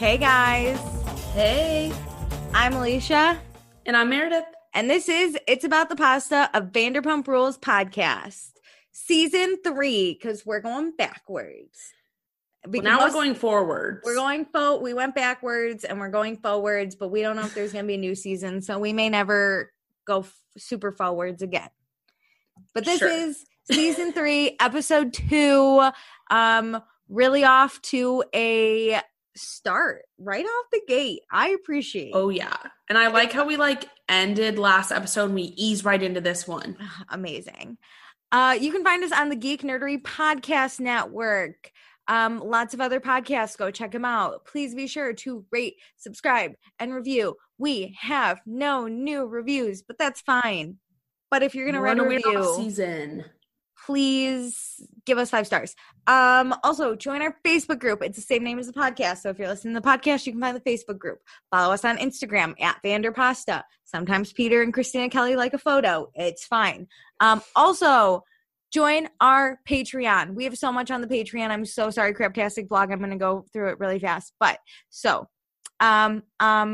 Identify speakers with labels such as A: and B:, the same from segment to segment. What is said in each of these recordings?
A: Hey guys.
B: Hey.
A: I'm Alicia.
B: And I'm Meredith.
A: And this is It's About the Pasta, a Vanderpump Rules podcast. Season 3, because we're going backwards.
B: Well, now we're going forwards.
A: We went backwards and we're going forwards, but we don't know if there's going to be a new season, so we may never go super forwards again. But this is Season 3, Episode 2. Really off to a start right off the gate. I appreciate.
B: Oh yeah. And I like how we ended last episode and we ease right into this one.
A: Amazing. You can find us on the Geek Nerdery Podcast Network. Lots of other podcasts. Go check them out. Please be sure to rate, subscribe, and review. We have no new reviews, but that's fine. But if you're gonna write a review,
B: season,
A: please give us 5 stars. Also, join our Facebook group. It's the same name as the podcast. So if you're listening to the podcast, you can find the Facebook group. Follow us on Instagram at Vanderpasta. Sometimes Peter and Christina Kelly like a photo. It's fine. Also, join our Patreon. We have so much on the Patreon. I'm so sorry, Craptastic Vlog. I'm going to go through it really fast. But so, okay,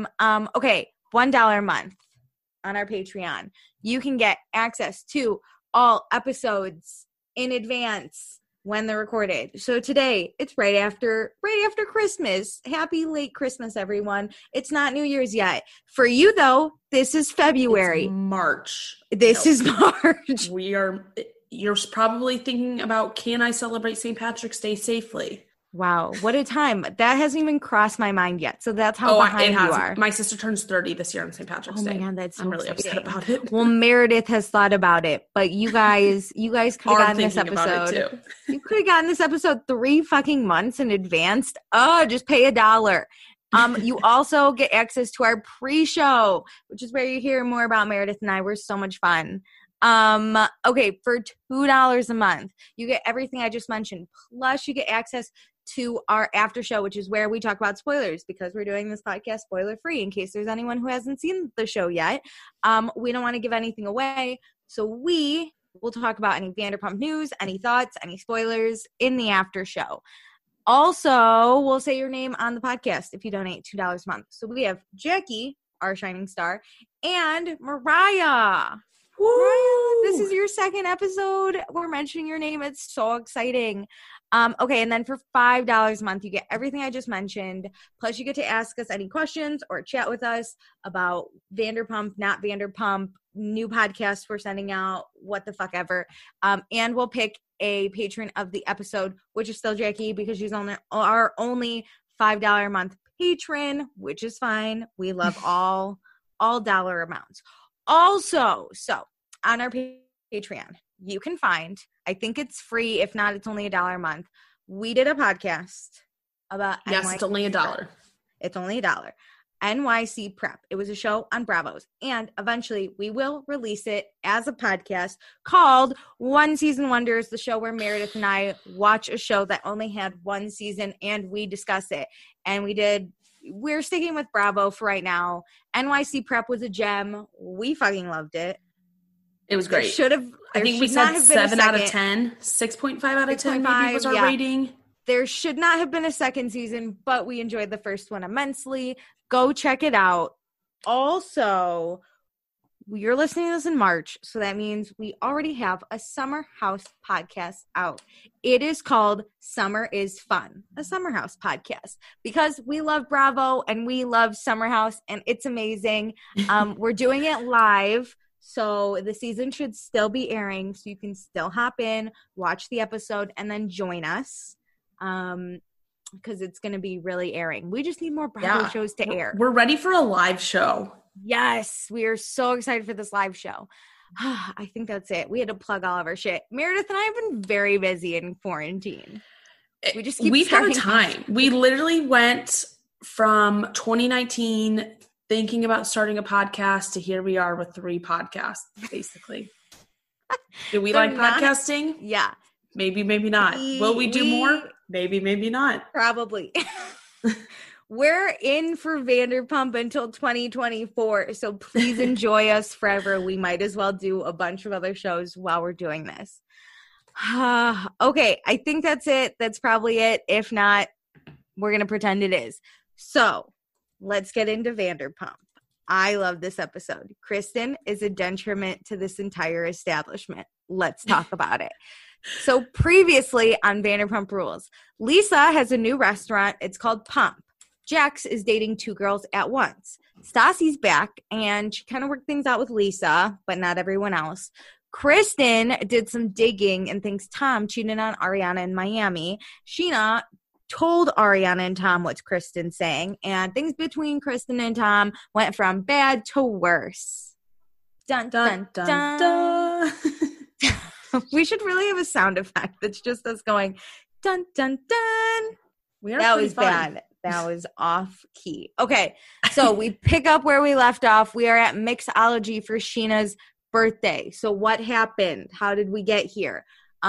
A: $1 a month on our Patreon. You can get access to all episodes in advance when they're recorded. So today, it's right after Christmas. Happy late Christmas, everyone. It's not New Year's yet. For you, though, this is February.
B: It's March.
A: This is March.
B: You're probably thinking about, can I celebrate St. Patrick's Day safely?
A: Wow, what a time. That hasn't even crossed my mind yet. So that's how behind you are.
B: My sister turns 30 this year on St. Patrick's Day.
A: Oh my God, that's so
B: I'm really
A: exciting.
B: upset about it.
A: Well, Meredith has thought about it, but you guys could have gotten this episode.
B: Too.
A: You could have gotten this episode 3 fucking months in advance. Oh, just pay $1. You also get access to our pre-show, which is where you hear more about Meredith and I. We're so much fun. Okay, for $2 a month, you get everything I just mentioned. Plus, you get access to our after show, which is where we talk about spoilers, because we're doing this podcast spoiler free in case there's anyone who hasn't seen the show yet. We don't want to give anything away, so we will talk about any Vanderpump news, any thoughts, any spoilers in the after show. Also, we'll say your name on the podcast if you donate $2 a month. So we have Jackie, our shining star, and Mariah.
B: Woo!
A: Mariah, this is your second episode. We're mentioning your name. It's so exciting. Okay, and then for $5 a month, you get everything I just mentioned. Plus, you get to ask us any questions or chat with us about Vanderpump, not Vanderpump, new podcasts we're sending out, what the fuck ever. And we'll pick a patron of the episode, which is still Jackie, because she's our only $5 a month patron, which is fine. We love all dollar amounts. Also, so on our Patreon, you can find, I think it's free. If not, it's only $1 a month. We did a podcast about
B: NYC it's only $1.
A: Prep. It's only $1. NYC Prep. It was a show on Bravo's. And eventually we will release it as a podcast called One Season Wonders, the show where Meredith and I watch a show that only had one season and we discuss it. And we're sticking with Bravo for right now. NYC Prep was a gem. We fucking loved it.
B: It was great. I think we said 7 out of 10. 6.5 out of 10 maybe was our rating.
A: There should not have been a second season, but we enjoyed the first one immensely. Go check it out. Also, you're listening to this in March, so that means we already have a Summer House podcast out. It is called Summer is Fun, a Summer House podcast, because we love Bravo and we love Summer House, and it's amazing. We're doing it live. So the season should still be airing, so you can still hop in, watch the episode, and then join us, because it's going to be really airing. We just need more Bravo shows to air.
B: We're ready for a live show.
A: Yes, we are so excited for this live show. I think that's it. We had to plug all of our shit. Meredith and I have been very busy in quarantine.
B: We've had a time. We literally went from 2019 thinking about starting a podcast to here we are with 3 podcasts, basically. Do we like podcasting?
A: Yeah.
B: Maybe, maybe not. Will we do more? Maybe, maybe not.
A: Probably. We're in for Vanderpump until 2024, so please enjoy us forever. We might as well do a bunch of other shows while we're doing this. Okay, I think that's it. That's probably it. If not, we're going to pretend it is. So let's get into Vanderpump. I love this episode. Kristen is a detriment to this entire establishment. Let's talk about it. So previously on Vanderpump Rules, Lisa has a new restaurant. It's called Pump. Jax is dating 2 girls at once. Stassi's back, and she kind of worked things out with Lisa, but not everyone else. Kristen did some digging and thinks Tom cheated on Ariana in Miami. Sheena told Ariana and Tom what's Kristen saying, and things between Kristen and Tom went from bad to worse. Dun, dun, dun, dun. Dun. We should really have a sound effect that's just us going, dun, dun, dun. That was bad. That was off key. Okay, so we pick up where we left off. We are at mixology for Sheena's birthday. So what happened? How did we get here?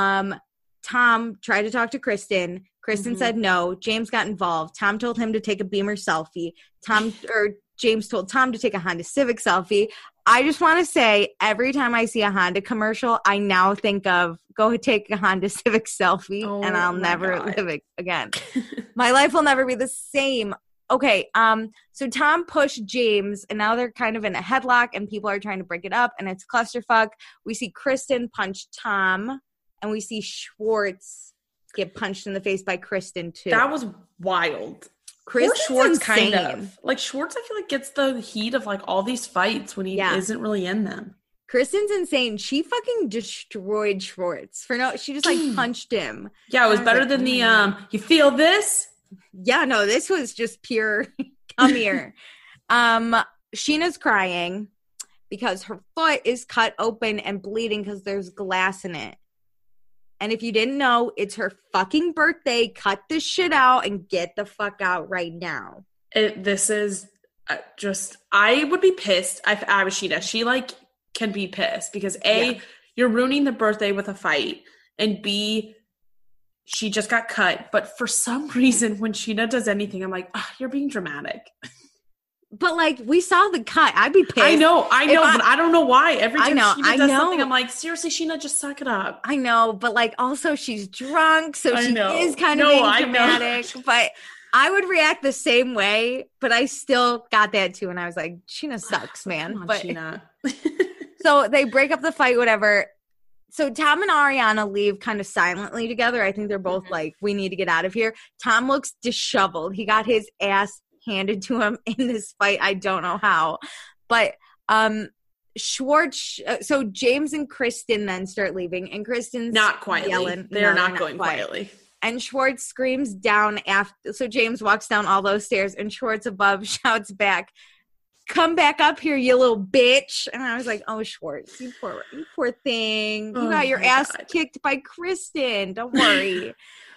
A: Tom tried to talk to Kristen. Kristen said no. James got involved. Tom told him to take a Beamer selfie. James told Tom to take a Honda Civic selfie. I just want to say, every time I see a Honda commercial, I now think of go take a Honda Civic selfie, and I'll never live it again. My life will never be the same. Okay, so Tom pushed James, and now they're kind of in a headlock, and people are trying to break it up, and it's clusterfuck. We see Kristen punch Tom, and we see Schwartz get punched in the face by Kristen, too.
B: That was wild. Schwartz kind of. Like, Schwartz, I feel like, gets the heat of, like, all these fights when he isn't really in them.
A: Kristen's insane. She fucking destroyed Schwartz. She just, like, punched him.
B: Yeah, it was better than the, you feel this?
A: Yeah, no, this was just pure, come here. Sheena's crying because her foot is cut open and bleeding because there's glass in it. And if you didn't know, it's her fucking birthday. Cut this shit out and get the fuck out right now.
B: This is just, I would be pissed if I was Sheena. She, like, can be pissed because A, you're ruining the birthday with a fight, and B, she just got cut. But for some reason, when Sheena does anything, I'm like, you're being dramatic.
A: But, like, we saw the cut. I'd be pissed.
B: I know, but I don't know why. Every time Sheena does something, I'm like, seriously, Sheena, just suck it up.
A: I know, but, like, also she's drunk, so she is kind of being dramatic. But I would react the same way, but I still got that, too. And I was like, Sheena sucks, man.
B: Come on,
A: but
B: Sheena.
A: So they break up the fight, whatever. So Tom and Ariana leave kind of silently together. I think they're both like, we need to get out of here. Tom looks disheveled. He got his ass handed to him in this fight. I don't know how. But Schwartz, so James and Kristen then start leaving. And Kristen's
B: not quietly.
A: Yelling.
B: They're not going quietly.
A: And Schwartz screams down after. So James walks down all those stairs and Schwartz above shouts back, "Come back up here, you little bitch." And I was like, oh, Schwartz, you poor thing. You got your ass kicked by Kristen. Don't worry.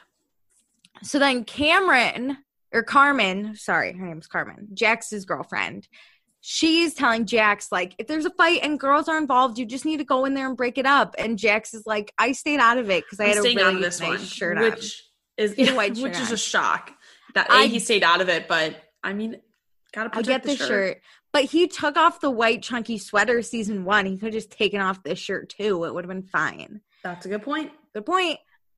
A: So then Carmen, sorry, her name's Carmen, Jax's girlfriend. She's telling Jax, like, if there's a fight and girls are involved, you just need to go in there and break it up. And Jax is like, I stayed out of it because I had a really nice shirt on.
B: Which is a shock. That he stayed out of it, but I mean, gotta protect the shirt.
A: But he took off the white chunky sweater season 1. He could have just taken off this shirt too. It would have been fine.
B: That's a good point.
A: Good point.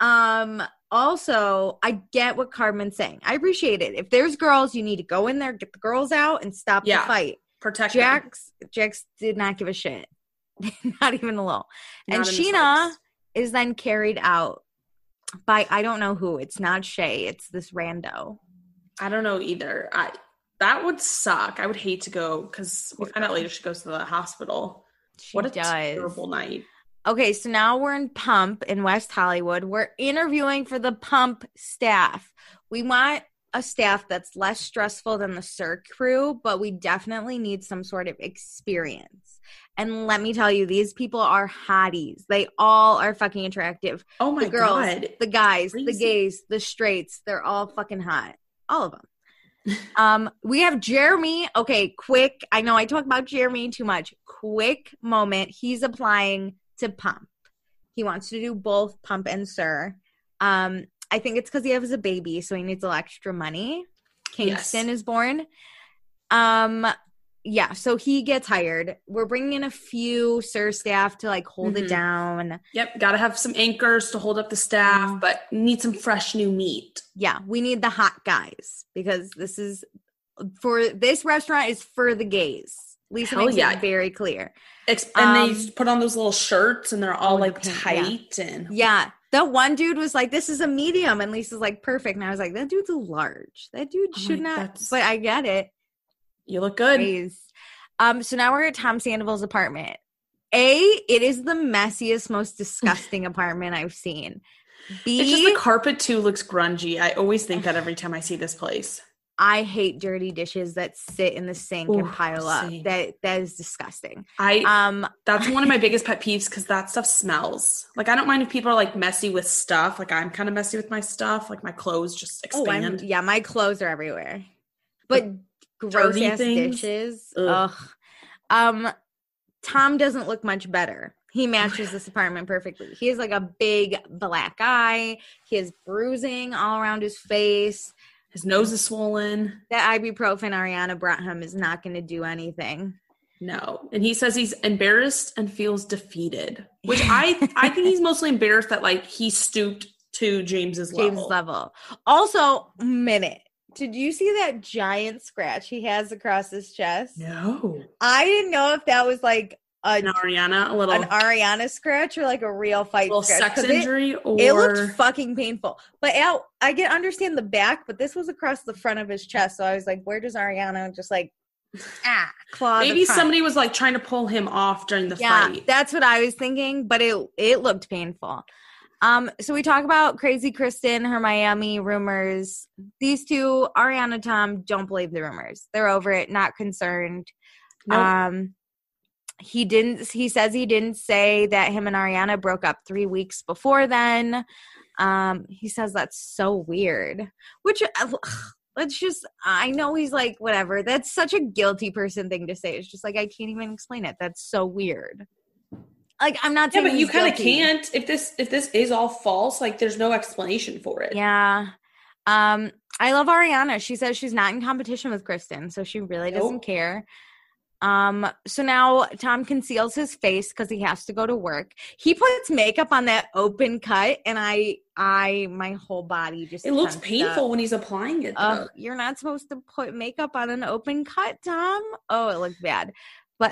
A: Also, I get what Carmen's saying. I appreciate it. If there's girls, you need to go in there, get the girls out, and stop the fight.
B: Protect
A: Jax did not give a shit. Not even a little. And Sheena is then carried out by, I don't know who. It's not Shay. It's this rando.
B: I don't know either. That would suck. I would hate to go because we find out later she goes to the hospital. What a terrible night.
A: Okay, so now we're in Pump in West Hollywood. We're interviewing for the Pump staff. We want a staff that's less stressful than the Cirque crew, but we definitely need some sort of experience. And let me tell you, these people are hotties. They all are fucking attractive.
B: Oh my God.
A: The guys, crazy. The gays, the straights, they're all fucking hot. All of them. We have Jeremy. Okay, quick. I know I talk about Jeremy too much. Quick moment. He's applying to Pump. He wants to do both Pump and Sir. I think it's because he has a baby, so he needs a little extra money. Kingston is born. Yeah, so he gets hired. We're bringing in a few Sir staff to like hold it down.
B: Yep, got to have some anchors to hold up the staff, but need some fresh new meat.
A: Yeah, we need the hot guys because this is for this restaurant is for the gays. Lisa makes it very clear.
B: And they put on those little shirts and they're all like tight. And
A: yeah. The one dude was like, this is a medium. And Lisa's like, perfect. And I was like, that dude's a large. That dude should not. But I get it.
B: You look good.
A: So now we're at Tom Sandoval's apartment. It is the messiest, most disgusting apartment I've seen.
B: It's just the carpet too looks grungy. I always think that every time I see this place.
A: I hate dirty dishes that sit in the sink and pile up. That is disgusting.
B: That's one of my biggest pet peeves because that stuff smells. Like I don't mind if people are like messy with stuff. Like I'm kind of messy with my stuff. Like my clothes just expand.
A: My clothes are everywhere. But gross ass dishes. Ugh. Tom doesn't look much better. He matches this apartment perfectly. He has like a big black eye. He has bruising all around his face.
B: His nose is swollen.
A: That ibuprofen Ariana brought him is not going to do anything.
B: No. And he says he's embarrassed and feels defeated, which I think he's mostly embarrassed that like he stooped to James's level. Also, did you see that giant scratch he has across his chest? No.
A: I didn't know if that was like
B: an Ariana
A: scratch or like a real fight scratch.
B: Sex injury
A: it looked fucking painful. But I can understand the back, but this was across the front of his chest. So I was like, where does Ariana just like claw?
B: Maybe somebody was like trying to pull him off during the fight.
A: That's what I was thinking, but it looked painful. So we talk about Crazy Kristen, her Miami rumors. These two, Ariana, Tom, don't believe the rumors. They're over it, not concerned. Nope. He says he didn't say that him and Ariana broke up 3 weeks before then. He says that's so weird, which I know he's like, whatever. That's such a guilty person thing to say. It's just like, I can't even explain it. That's so weird. Like, I'm not saying
B: but you kind of can't. If this is all false, like there's no explanation for it.
A: Yeah. I love Ariana. She says she's not in competition with Kristen, so she really doesn't care. So now Tom conceals his face because he has to go to work. He puts makeup on that open cut, and my whole body just.
B: It looks painful when he's applying it.
A: You're not supposed to put makeup on an open cut, Tom. Oh, it looked bad. But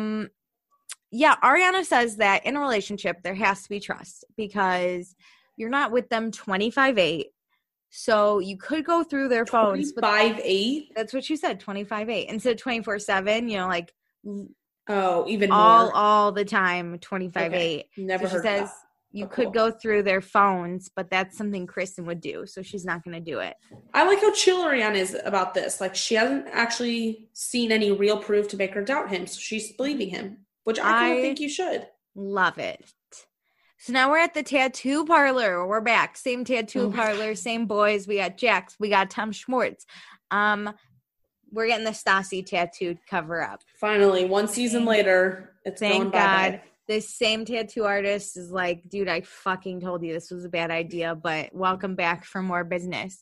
A: yeah, Ariana says that in a relationship there has to be trust because you're not with them 25/8. So you could go through their phones.
B: 25/8?
A: That's what she said, 25/8. Instead of 24/7, like
B: even more.
A: All the time, 25/8.
B: Okay. Never heard
A: that. You could go through their phones, but that's something Kristen would do, so she's not going to do it.
B: I like how chill Ariana is about this. Like, she hasn't actually seen any real proof to make her doubt him, so she's believing him, which I kind of think you should.
A: Love it. So now we're at the tattoo parlor. We're back. Same tattoo parlor, same boys. We got Jax. We got Tom Schwartz. We're getting the Stassi tattoo cover up.
B: Finally, one season later, it's going bye-bye. God.
A: This same tattoo artist is like, dude, I fucking told you this was a bad idea, but welcome back for more business.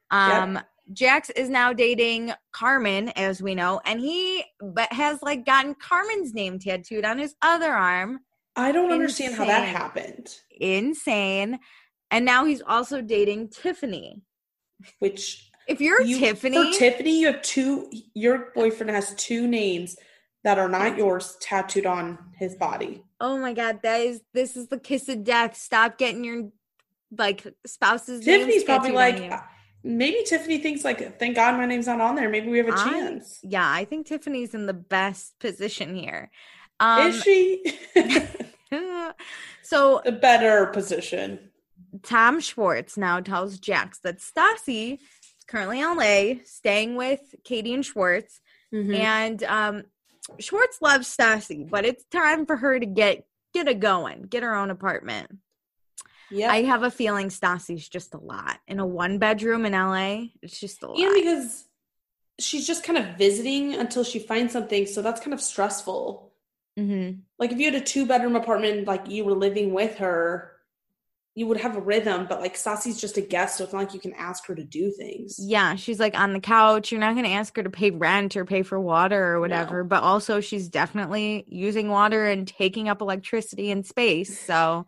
A: Jax is now dating Carmen, as we know, and he has like gotten Carmen's name tattooed on his other arm.
B: I don't understand how that happened.
A: Insane. And now he's also dating Tiffany.
B: Which,
A: if you're Tiffany.
B: For Tiffany, you have your boyfriend has two names that are not yours tattooed on his body.
A: Oh my God. This is the kiss of death. Stop getting your spouse's
B: name. Tiffany's probably
A: like,
B: maybe Tiffany thinks like, thank God my name's not on there. Maybe we have a chance.
A: Yeah, I think Tiffany's in the best position here.
B: Is she?
A: So
B: a better position.
A: Tom Schwartz now tells Jax that Stassi is currently in LA, staying with Katie and Schwartz. Mm-hmm. And Schwartz loves Stassi, but it's time for her to get it going, get her own apartment. Yeah, I have a feeling Stassi's just a lot in a 1-bedroom in LA. It's just a lot.
B: And because she's just kind of visiting until she finds something, so that's kind of stressful.
A: Mm-hmm.
B: Like if you had a 2-bedroom apartment, like you were living with her, you would have a rhythm, but like Stassi's just a guest, so it's not like you can ask her to do things.
A: Yeah, she's like on the couch. You're not going to ask her to pay rent or pay for water or whatever, but also she's definitely using water and taking up electricity and space. So,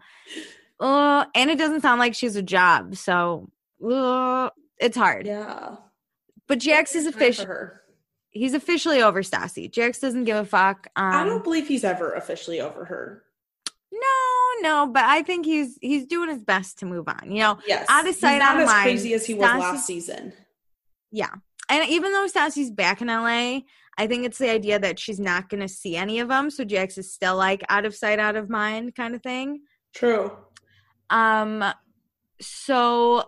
A: and it doesn't sound like she's a job, so it's hard.
B: Yeah.
A: But Jax is he's officially over Stassi. Jax doesn't give a fuck.
B: I don't believe he's ever officially over her.
A: No, but I think he's doing his best to move on. You know,
B: yes,
A: out of sight, out of mind.
B: Not as crazy as he was last season.
A: Yeah, and even though Stassi's back in LA, I think it's the idea that she's not going to see any of them. So Jax is still like out of sight, out of mind kind of thing.
B: True.
A: So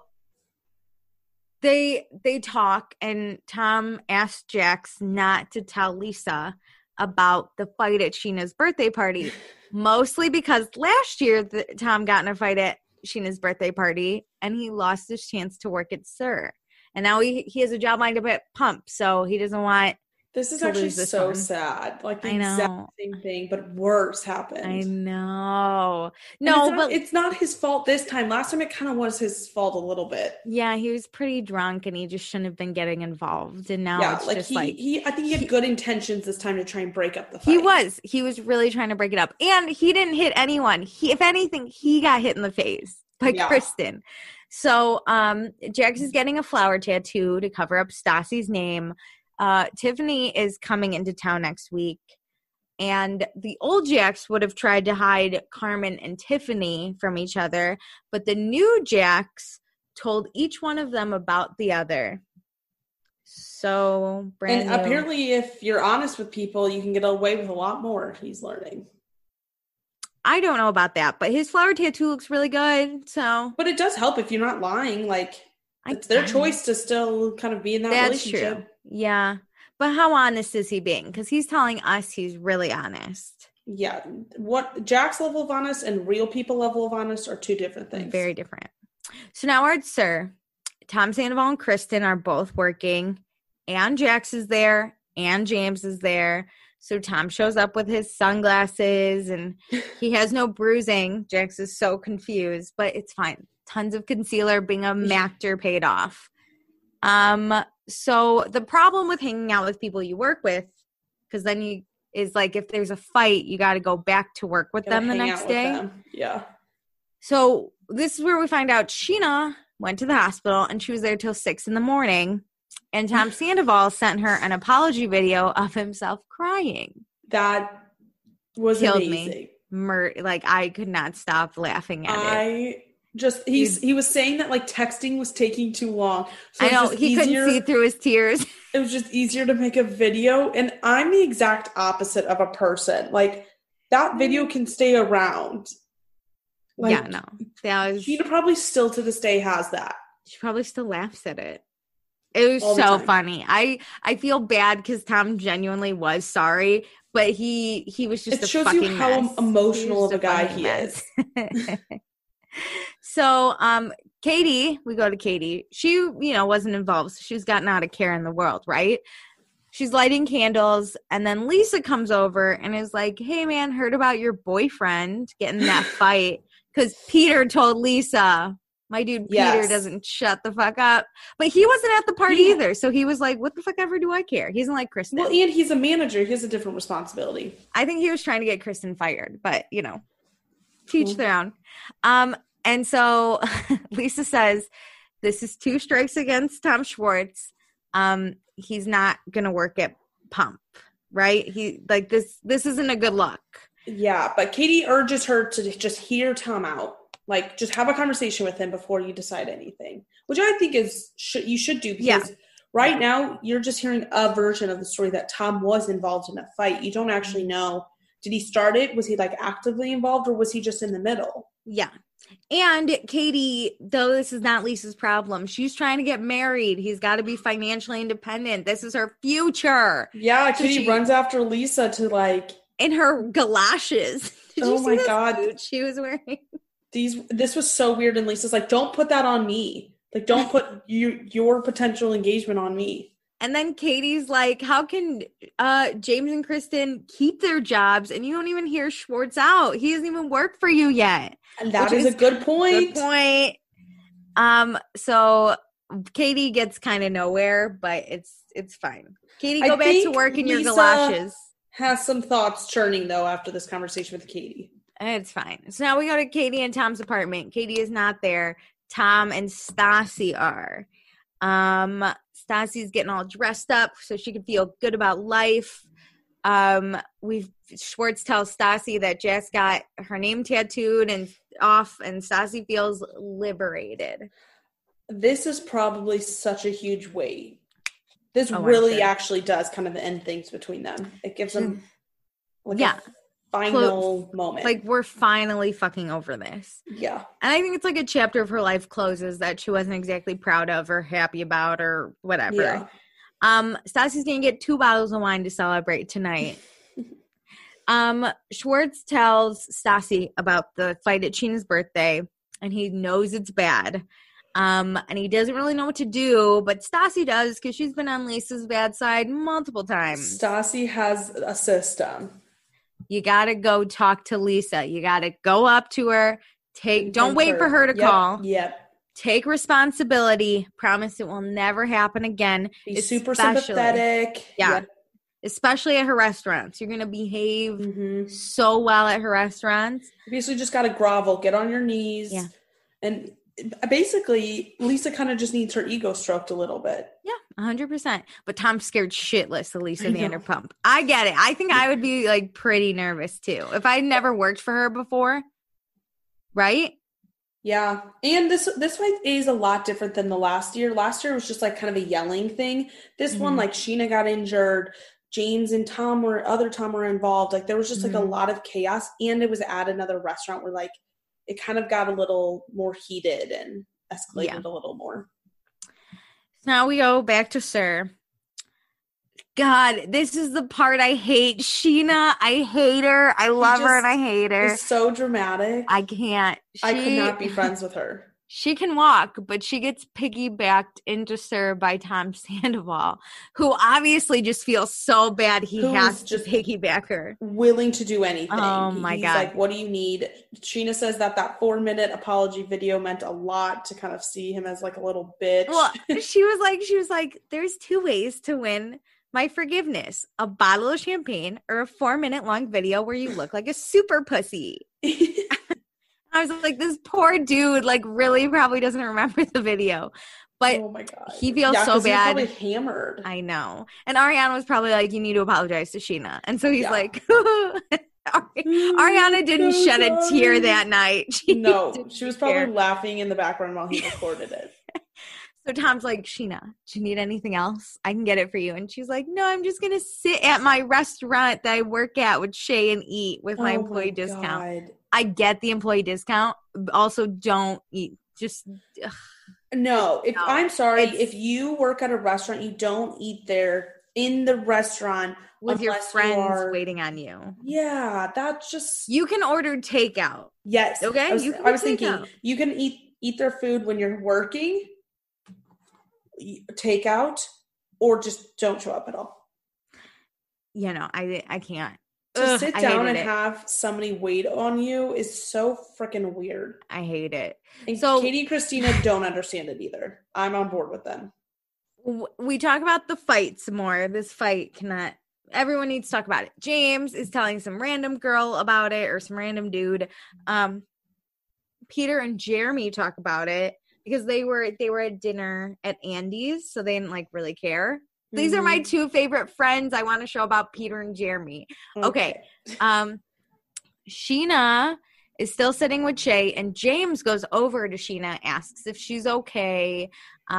A: they talk, and Tom asks Jax not to tell Lisa about the fight at Sheena's birthday party, mostly because last year Tom got in a fight at Sheena's birthday party and he lost his chance to work at SUR. And now he has a job lined up at Pump, so he doesn't want
B: This is actually so sad. Like the exact same thing, but worse happened.
A: I know. No, but
B: it's not his fault this time. Last time it kind of was his fault a little bit.
A: Yeah, he was pretty drunk and he just shouldn't have been getting involved. And now it's just
B: I think he had good intentions this time to try and break up the fight.
A: He was really trying to break it up. And he didn't hit anyone. If anything, he got hit in the face by Kristen. So Jax is getting a flower tattoo to cover up Stassi's name. Tiffany is coming into town next week, and the old Jax would have tried to hide Carmen and Tiffany from each other, but the new Jax told each one of them about the other. So
B: apparently if you're honest with people, you can get away with a lot more, he's learning.
A: I don't know about that, but his flower tattoo looks really good. But
B: it does help if you're not lying. Like, it's their choice to still kind of be in that relationship. That's true.
A: Yeah. But how honest is he being? Because he's telling us he's really honest.
B: Yeah. What Jack's level of honest and real people level of honest are two different things.
A: Very different. So now we're at SUR. Tom Sandoval and Kristen are both working. And Jax is there. And James is there. So Tom shows up with his sunglasses and he has no bruising. Jax is so confused, but it's fine. Tons of concealer, being a actor paid off. So the problem with hanging out with people you work with, because then is like if there's a fight, you got to go back to work with them the next day.
B: Yeah.
A: So this is where we find out Sheena went to the hospital and she was there till 6 a.m. And Tom Sandoval sent her an apology video of himself crying.
B: That was amazing.
A: Like I could not stop laughing at it.
B: He was saying that like texting was taking too long.
A: So I know he couldn't see through his tears.
B: It was just easier to make a video. And I'm the exact opposite of a person. Like that video can stay around. Like,
A: yeah, no.
B: Sheena probably still to this day has that.
A: She probably still laughs at it. It was so funny. I feel bad because Tom genuinely was sorry, but he was just
B: it shows you how emotional of a guy he is.
A: So Katie, we go to Katie. She, wasn't involved, so she's got not a care in the world, right? She's lighting candles, and then Lisa comes over and is like, hey man, heard about your boyfriend getting in that fight because Peter told Lisa. My dude Peter doesn't shut the fuck up. But he wasn't at the party either. So he was like, what the fuck ever do I care? He doesn't like Kristen.
B: Well, and he's a manager. He has a different responsibility.
A: I think he was trying to get Kristen fired. But, teach their own. And so Lisa says, this is 2 strikes against Tom Schwartz. He's not going to work at Pump, right? He like this isn't a good look.
B: Yeah, but Katie urges her to just hear Tom out. Like, just have a conversation with him before you decide anything, which I think you should do because right now you're just hearing a version of the story that Tom was involved in a fight. You don't actually know. Did he start it? Was he like actively involved or was he just in the middle?
A: Yeah. And Katie, though this is not Lisa's problem, she's trying to get married. He's got to be financially independent. This is her future.
B: Yeah, Katie runs after Lisa to like.
A: In her galoshes. Did you see
B: God.
A: Boot she was wearing?
B: This was so weird, and Lisa's like, don't put that on me. Like, don't put your potential engagement on me.
A: And then Katie's like, how can James and Kristen keep their jobs and you don't even hear Schwartz out? He doesn't even work for you yet.
B: And that is a good point.
A: Good point. So Katie gets kind of nowhere, but it's fine. Katie, go back to work in your galoshes.
B: Has some thoughts churning, though, after this conversation with Katie.
A: It's fine. So now we go to Katie and Tom's apartment. Katie is not there. Tom and Stassi are. Stassi's getting all dressed up so she can feel good about life. Schwartz tells Stassi that Jess got her name tattooed and off, and Stassi feels liberated.
B: This is probably such a huge weight. This really actually does kind of end things between them. It gives them a final moment.
A: Like, we're finally fucking over this.
B: Yeah.
A: And I think it's like a chapter of her life closes that she wasn't exactly proud of or happy about or whatever.
B: Yeah.
A: Stassi's gonna get 2 bottles of wine to celebrate tonight. Schwartz tells Stassi about the fight at Scheana's birthday, and he knows it's bad. And he doesn't really know what to do, but Stassi does because she's been on Lisa's bad side multiple times.
B: Stassi has a system.
A: You gotta go talk to Lisa. You gotta go up to her. Don't wait for her to call.
B: Yep.
A: Take responsibility. Promise it will never happen again.
B: Be super sympathetic.
A: Yeah. Yep. Especially at her restaurants. You're going to behave so well at her restaurants.
B: You basically just got to grovel, get on your knees.
A: Yeah.
B: And basically, Lisa kind of just needs her ego stroked a little bit.
A: Yeah, 100%. But Tom's scared shitless of Lisa Vanderpump. I get it. I think I would be like pretty nervous too. If I'd never worked for her before. Right?
B: Yeah. And this fight is a lot different than the last year. Last year was just like kind of a yelling thing. This one, like Scheana got injured. James and Tom were involved. Like there was just like a lot of chaos, and it was at another restaurant where like it kind of got a little more heated and escalated a little more.
A: Now we go back to Sir. God, this is the part I hate. Scheana, I hate her. I love her and I hate her.
B: It's so dramatic.
A: I can't.
B: I could not be friends with her.
A: She can walk, but she gets piggybacked into Sir by Tom Sandoval, who obviously just feels so bad he has to piggyback her.
B: Willing to do anything.
A: Oh my God.
B: He's like, what do you need? Scheana says that 4-minute apology video meant a lot to kind of see him as like a little bitch.
A: Well, she was like, there's 2 ways to win my forgiveness: a bottle of champagne or a 4-minute long video where you look like a super pussy. I was like, this poor dude, like, really probably doesn't remember the video. But
B: oh my God.
A: He feels so bad.
B: He was probably hammered.
A: I know. And Ariana was probably like, you need to apologize to Scheana. And so he's like, Ariana didn't shed a tear that night.
B: She was probably laughing in the background while he recorded it.
A: So Tom's like, Scheana, do you need anything else? I can get it for you. And she's like, no, I'm just going to sit at my restaurant that I work at with Shay and eat with my employee discount. I get the employee discount. Also, don't eat. Just
B: no. I'm sorry. If you work at a restaurant, you don't eat there in the restaurant
A: with your friends waiting on you.
B: Yeah, that's just.
A: You can order takeout.
B: Yes.
A: Okay.
B: I was thinking you can eat their food when you're working. Takeout, or just don't show up at all.
A: I can't.
B: To sit down and have somebody wait on you is so freaking weird.
A: I hate it.
B: And so Katie and Christina don't understand it either. I'm on board with them.
A: We talk about the fights more. This fight cannot. Everyone needs to talk about it. James is telling some random girl about it, or some random dude. Peter and Jeremy talk about it because they were at dinner at Andy's, so they didn't like really care. These are my 2 favorite friends. I want to show about Peter and Jeremy. Okay. Scheana is still sitting with Shay, and James goes over to Scheana, asks if she's okay.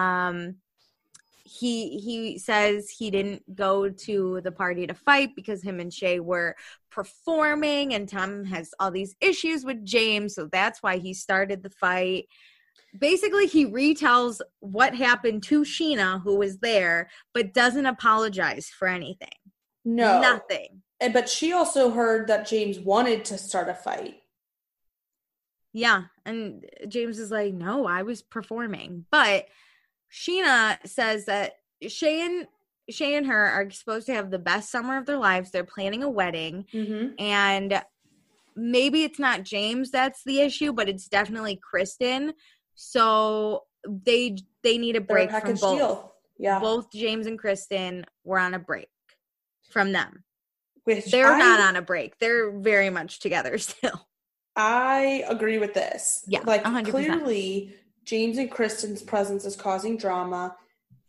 A: He says he didn't go to the party to fight because him and Shay were performing, and Tom has all these issues with James, so that's why he started the fight. Basically, he retells what happened to Scheana, who was there, but doesn't apologize for anything.
B: No.
A: Nothing.
B: But she also heard that James wanted to start a fight.
A: Yeah, and James is like, no, I was performing. But Scheana says that Shay and her are supposed to have the best summer of their lives. They're planning a wedding, and maybe it's not James that's the issue, but it's definitely Kristen. So they need a break from both.
B: Deal. Yeah.
A: Both James and Kristen were on a break from them. They're not on a break. They're very much together still.
B: I agree with this.
A: Yeah,
B: like
A: 100%.
B: Clearly James and Kristen's presence is causing drama.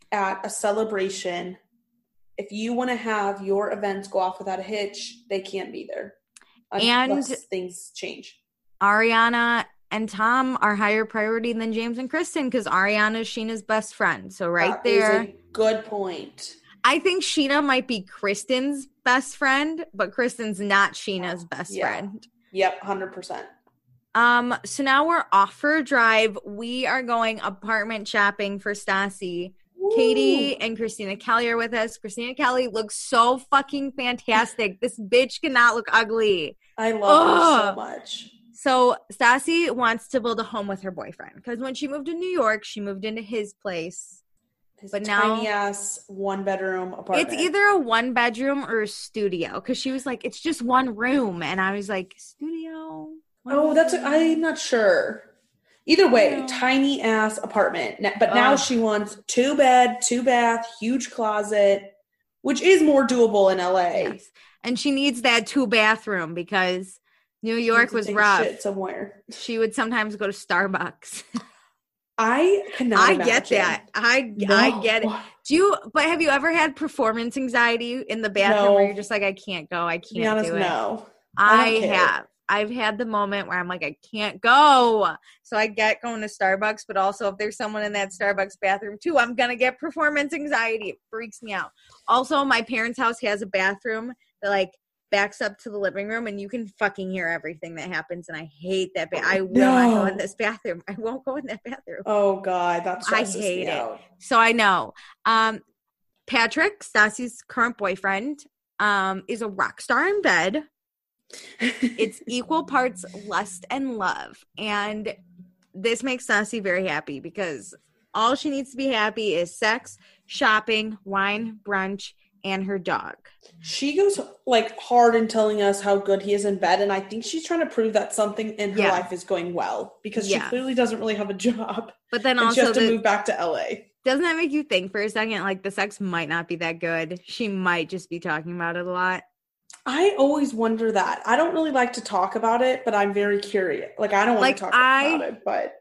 B: at a celebration, if you want to have your events go off without a hitch, they can't be there. Unless things change.
A: Ariana and Tom are higher priority than James and Kristen because Ariana is Sheena's best friend. So
B: that
A: there.
B: Is a good point.
A: I think Sheena might be Kristen's best friend, but Kristen's not Sheena's best friend.
B: Yep, 100%.
A: So now we're off for a drive. We are going apartment shopping for Stassi. Woo. Katie and Christina Kelly are with us. Christina Kelly looks so fucking fantastic. This bitch cannot look ugly.
B: I love her so much.
A: So Stassi wants to build a home with her boyfriend because when she moved to New York, she moved into his place.
B: But now, tiny ass 1-bedroom apartment.
A: It's either a 1-bedroom or a studio because she was like, it's just one room. And I was like, studio?
B: I'm not sure. Either way, tiny ass apartment. But now she wants 2-bed, 2-bath, huge closet, which is more doable in LA.
A: Yes. And she needs that 2-bathroom because New York was rough.
B: Shit somewhere.
A: She would sometimes go to Starbucks.
B: I cannot imagine.
A: Get that. I get it. But have you ever had performance anxiety in the bathroom where you're just like, I can't go. I can't do it.
B: No.
A: I have. I've had the moment where I'm like, I can't go. So I get going to Starbucks, but also if there's someone in that Starbucks bathroom too, I'm going to get performance anxiety. It freaks me out. Also, my parents' house has a bathroom that like backs up to the living room and you can fucking hear everything that happens. And I hate that. I will not go in this bathroom. I won't go in that bathroom.
B: Oh God. That stresses me out.
A: So I know. Patrick, Stassi's current boyfriend, is a rock star in bed. It's equal parts lust and love. And this makes Stassi very happy because all she needs to be happy is sex, shopping, wine, brunch, and her dog.
B: She goes like hard in telling us how good he is in bed, and I think she's trying to prove that something in her life is going well because she clearly doesn't really have a job.
A: But then
B: also she has to move back to LA.
A: Doesn't that make you think for a second like the sex might not be that good? She might just be talking about it a lot.
B: I always wonder that. I don't really like to talk about it, but I'm very curious. Like I don't want to talk about it, but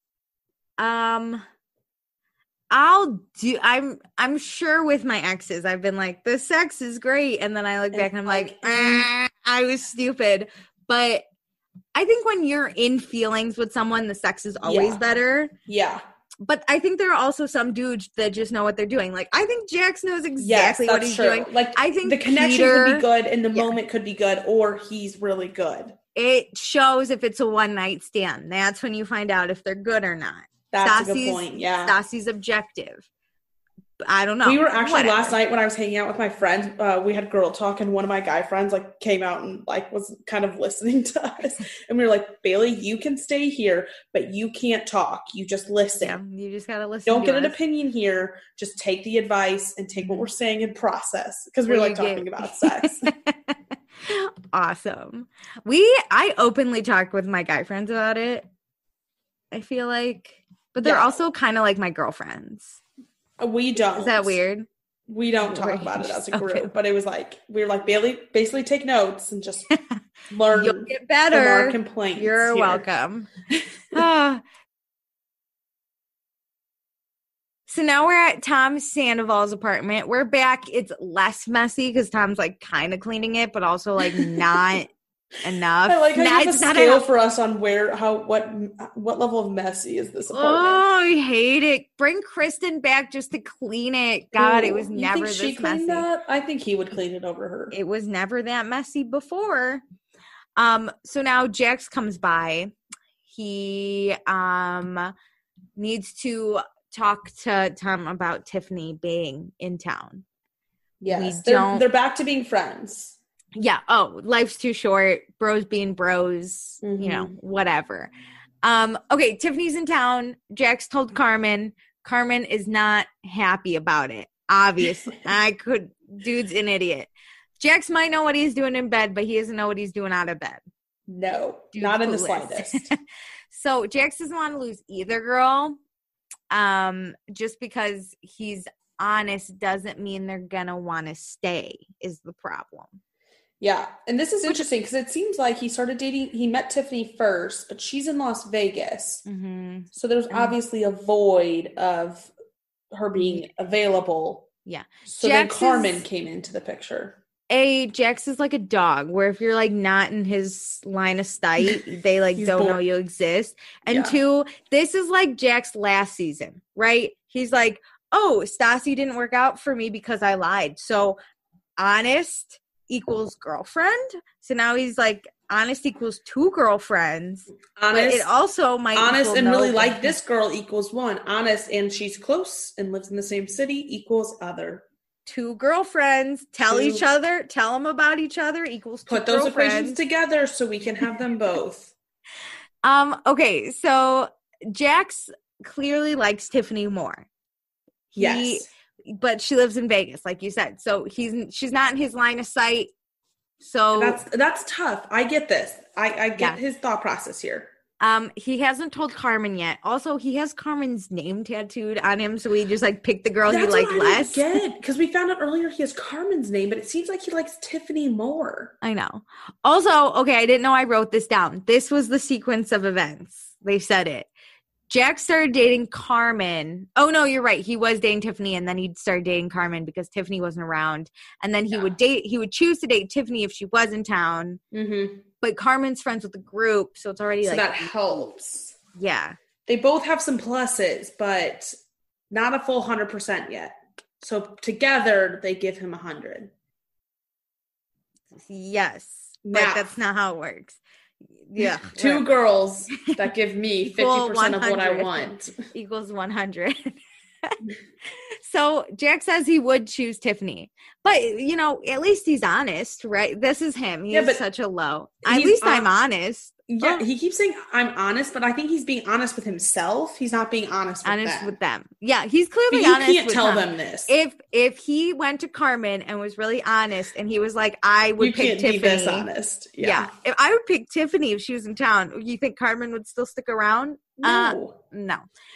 B: I'm sure with my exes, I've been like, the sex is great. And then I look back and I'm like, I was stupid. But I think when you're in feelings with someone, the sex is always better. Yeah.
A: But I think there are also some dudes that just know what they're doing. Like, I think Jax knows exactly what he's doing.
B: Like, I think the connection could be good and the moment could be good, or he's really good.
A: It shows if it's a one-night stand. That's when you find out if they're good or not.
B: That's a good point, yeah.
A: Stassi's objective. I don't know.
B: We were actually last night when I was hanging out with my friend, we had girl talk, and one of my guy friends like came out and like was kind of listening to us, and we were like, Bailey, you can stay here, but you can't talk. You just listen.
A: Yeah, you just gotta listen.
B: Don't get an opinion here. Just take the advice and take what we're saying and process, because we were like talking about sex.
A: Awesome. I openly talked with my guy friends about it. I feel like, but they're also kind of like my girlfriends.
B: We don't.
A: Is that weird?
B: We don't talk about it as a group, but it was like, we were like, Bailey, basically take notes and just learn.
A: You'll get better.
B: From our complaints.
A: You're welcome. So now we're at Tom Sandoval's apartment. We're back. It's less messy because Tom's like kind of cleaning it, but also like not enough.
B: I like how you have a scale for us on what level of messy is this apartment.
A: Oh, I hate it. Bring Kristen back just to clean it. God, it was never this messy.
B: That? I think he would clean it over her.
A: It was never that messy before. So now Jax comes by. He needs to talk to Tom about Tiffany being in town.
B: Yes, they're back to being friends.
A: Yeah. Oh, life's too short. Bros being bros.
B: Mm-hmm.
A: You know, whatever. Okay, Tiffany's in town. Jax told Carmen. Carmen is not happy about it. Obviously, dude's an idiot. Jax might know what he's doing in bed, but he doesn't know what he's doing out of bed.
B: No, not in the slightest.
A: So Jax doesn't want to lose either girl. Just because he's honest doesn't mean they're gonna want to stay is the problem.
B: Yeah, and this is interesting because it seems like he met Tiffany first, but she's in Las Vegas.
A: Mm-hmm.
B: So there's obviously a void of her being available.
A: Yeah.
B: So Jax then Carmen came into the picture.
A: Jax is like a dog where if you're like not in his line of sight, they like don't know you exist. And two, this is like Jax last season, right? He's like, oh, Stassi didn't work out for me because I lied. So honest equals girlfriend. So now he's like, honest equals 2 girlfriends. Honest, but it also might
B: honest and really like this girl equals 1. Honest and she's close and lives in the same city equals other.
A: 2 girlfriends tell each other, tell them about each other equals 2
B: Put those equations together so we can have them both.
A: Okay, so Jax clearly likes Tiffany more.
B: Yes.
A: But she lives in Vegas, like you said. So she's not in his line of sight. So
B: that's tough. I get this. I get his thought process here.
A: He hasn't told Carmen yet. Also, he has Carmen's name tattooed on him, so he just like picked the girl he liked less.
B: Because we found out earlier he has Carmen's name, but it seems like he likes Tiffany more.
A: I know. Also, okay, I didn't know I wrote this down. This was the sequence of events. They said it. Jax started dating Carmen. Oh no, you're right. He was dating Tiffany, and then he started dating Carmen because Tiffany wasn't around. And then he would choose to date Tiffany if she was in town. Mm-hmm. But Carmen's friends with the group, so it's already so
B: that helps.
A: Yeah.
B: They both have some pluses, but not a full 100% yet. So together, they give him 100.
A: Yes. But that's not how it works. Yeah.
B: 2 girls that give me 50% of what I want.
A: Equals 100. So Jax says he would choose Tiffany. But, you know, at least he's honest, right? This is him. He's such a low. At least I'm honest.
B: Yeah, he keeps saying I'm honest, but I think he's being honest with himself. He's not being honest with them.
A: Yeah, he's clearly honest.
B: You can't tell them this.
A: If he went to Carmen and was really honest and he was like, I would pick Tiffany.
B: Be this honest. Yeah.
A: If I would pick Tiffany if she was in town, you think Carmen would still stick around?
B: No.
A: No.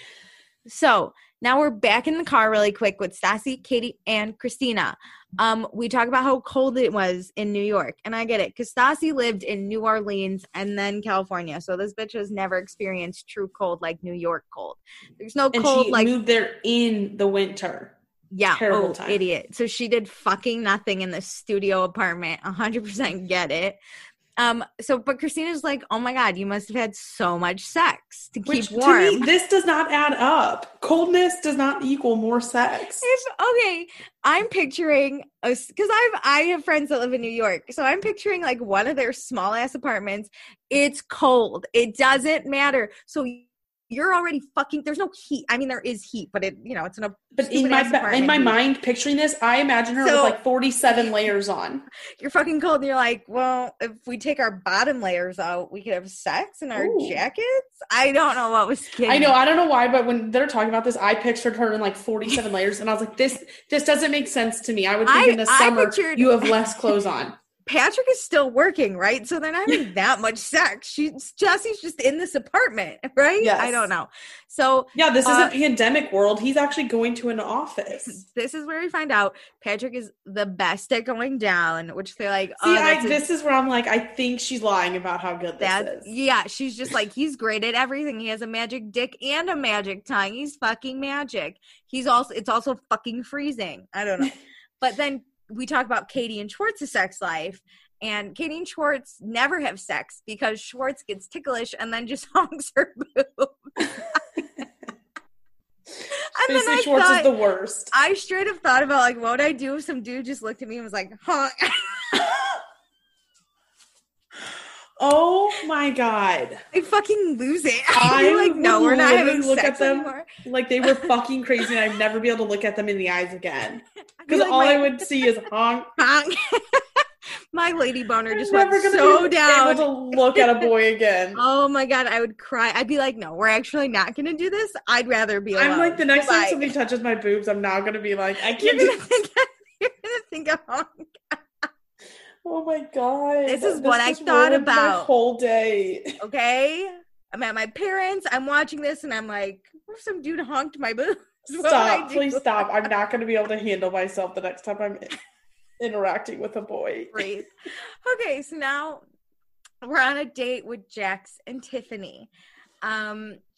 A: So now we're back in the car really quick with Stassi, Katie, and Christina. We talk about how cold it was in New York, and I get it because Stassi lived in New Orleans and then California, so this bitch has never experienced true cold like New York cold. There's no cold like
B: moved there in the winter.
A: Yeah,
B: terrible time.
A: Idiot. So she did fucking nothing in the studio apartment. 100% get it. But Christina's like, oh my God, you must have had so much sex to keep warm.
B: To me, this does not add up. Coldness does not equal more sex.
A: I'm picturing because I have friends that live in New York, so I'm picturing like one of their small ass apartments. It's cold. It doesn't matter. So you're already fucking. There's no heat. I mean, there is heat, but it's
B: But in my mind, picturing this, I imagine her with like 47 layers on.
A: You're fucking cold, and you're like, well, if we take our bottom layers out, we could have sex in our jackets. I don't know what was kidding.
B: I know. I don't know why, but when they're talking about this, I pictured her in like 47 lasers, and I was like, this doesn't make sense to me. I would think in the summer you have less clothes on.
A: Patrick is still working, right? So they're not having that much sex. Jesse's just in this apartment, right?
B: Yes.
A: I don't know. So
B: yeah, this isn't pandemic world. He's actually going to an office.
A: This is where we find out Patrick is the best at going down, which they're like,
B: this is where I'm like, I think she's lying about how good this is.
A: Yeah, she's just like, he's great at everything. He has a magic dick and a magic tongue. He's fucking magic. It's also fucking freezing. I don't know. But then we talk about Katie and Schwartz's sex life, and Katie and Schwartz never have sex because Schwartz gets ticklish and then just honks her boobs. And then
B: Schwartz is the worst.
A: I straight up thought about like, what would I do if some dude just looked at me and was like, honk?
B: Oh my God.
A: I fucking lose it. I'm like, no, we're not having sex anymore.
B: Like they were fucking crazy and I'd never be able to look at them in the eyes again. Because
A: like,
B: all I would see is honk.
A: Honk. My lady boner just went so down.
B: Able to look at a boy again.
A: Oh my God, I would cry. I'd be like, no, we're actually not going to do this. I'd rather be alone.
B: I'm like, the next time somebody touches my boobs, I'm now going to be like, I can't do this.
A: You're going to think of honk.
B: Oh my God.
A: This is what I thought about.
B: My whole day.
A: Okay? I'm at my parents. I'm watching this and I'm like, what if some dude honked my boobs?
B: Stop. Please stop. I'm not going to be able to handle myself the next time I'm interacting with a boy.
A: Great. Okay, so now we're on a date with Jax and Tiffany.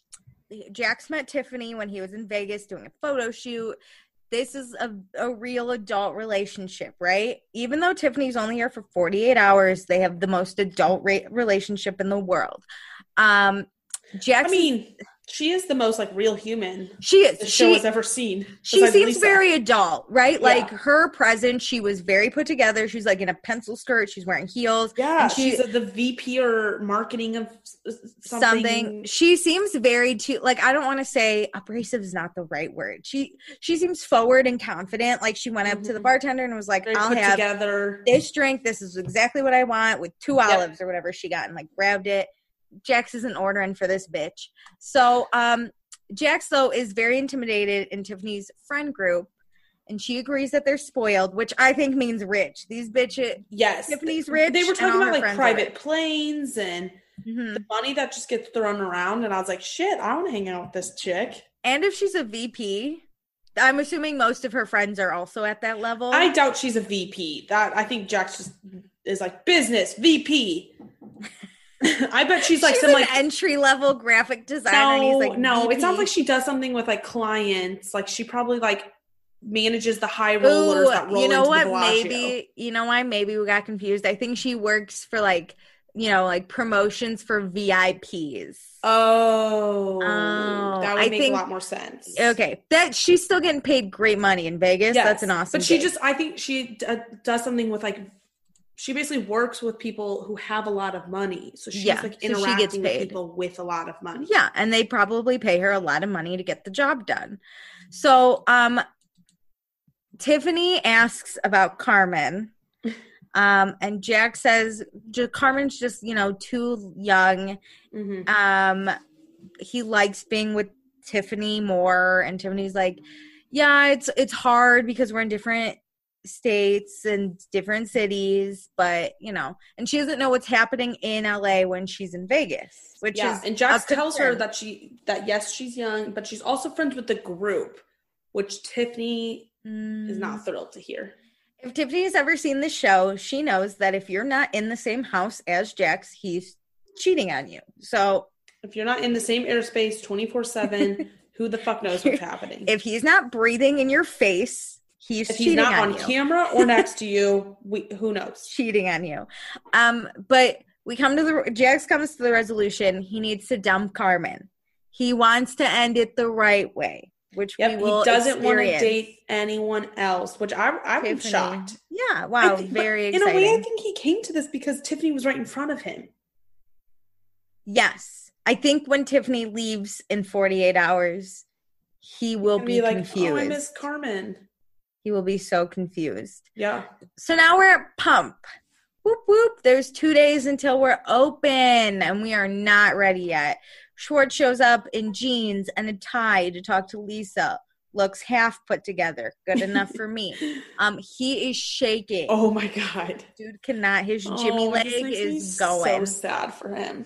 A: Jax met Tiffany when he was in Vegas doing a photo shoot. This is a real adult relationship, right? Even though Tiffany's only here for 48 hours, they have the most adult relationship in the world. Jax,
B: she is the most like real human
A: the
B: show has ever seen.
A: She seems Lisa. Very adult, right? Yeah. Like her presence, she was very put together. She's like in a pencil skirt. She's wearing heels.
B: Yeah, and she's the VP or marketing of something.
A: She seems very like, I don't want to say abrasive is not the right word. She seems forward and confident. Like she went up to the bartender and was like,
B: very
A: I'll have
B: together.
A: This drink. This is exactly what I want with 2 olives or whatever she got, and like grabbed it. Jax isn't ordering for this bitch. So Jax, though, is very intimidated in Tiffany's friend group, and she agrees that they're spoiled, which I think means rich. These bitches,
B: yes,
A: Tiffany's rich.
B: They were talking about like private planes and the money that just gets thrown around, and I was like, shit, I want to hang out with this chick.
A: And if she's a VP, I'm assuming most of her friends are also at that level.
B: I doubt she's a VP. I think Jax just is like business VP. I bet she's like some like
A: entry level graphic designer.
B: No, it sounds like she does something with like clients. Like she probably like manages the high rollers that roll into the Bellagio.
A: Maybe we got confused. I think she works for like promotions for VIPs.
B: Oh, that would make a lot more sense.
A: Okay, that she's still getting paid great money in Vegas. Yes, that's an awesome.
B: But I think she does something with like. She basically works with people who have a lot of money. So she's like interacting with people with a lot of money.
A: Yeah, and they probably pay her a lot of money to get the job done. So Tiffany asks about Carmen. And Jack says Carmen's just, too young. Mm-hmm. He likes being with Tiffany more. And Tiffany's like, yeah, it's hard because we're in different states and different cities, but and she doesn't know what's happening in LA when she's in Vegas, which is
B: and Jax tells her that yes, she's young, but she's also friends with the group, which Tiffany is not thrilled to hear.
A: If Tiffany has ever seen the show, she knows that if you're not in the same house as Jax, he's cheating on you. So
B: if you're not in the same airspace 24/7, who the fuck knows what's happening?
A: If he's not breathing in your face, if
B: he's not on camera or next to you, who knows?
A: Cheating on you. But we come to Jax comes to the resolution. He needs to dump Carmen. He wants to end it the right way, which we will.
B: He doesn't want to date anyone else, which I'm shocked.
A: Yeah, wow, very exciting.
B: In a way, I think he came to this because Tiffany was right in front of him.
A: Yes, I think when Tiffany leaves in 48 hours, he will be confused.
B: Oh, I miss Carmen.
A: He will be so confused.
B: Yeah.
A: So now we're at Pump. Whoop, whoop. There's 2 days until we're open, and we are not ready yet. Schwartz shows up in jeans and a tie to talk to Lisa. Looks half put together. Good enough for me. He is shaking.
B: Oh, my God.
A: Dude cannot. His Jimmy leg is going.
B: So sad for him.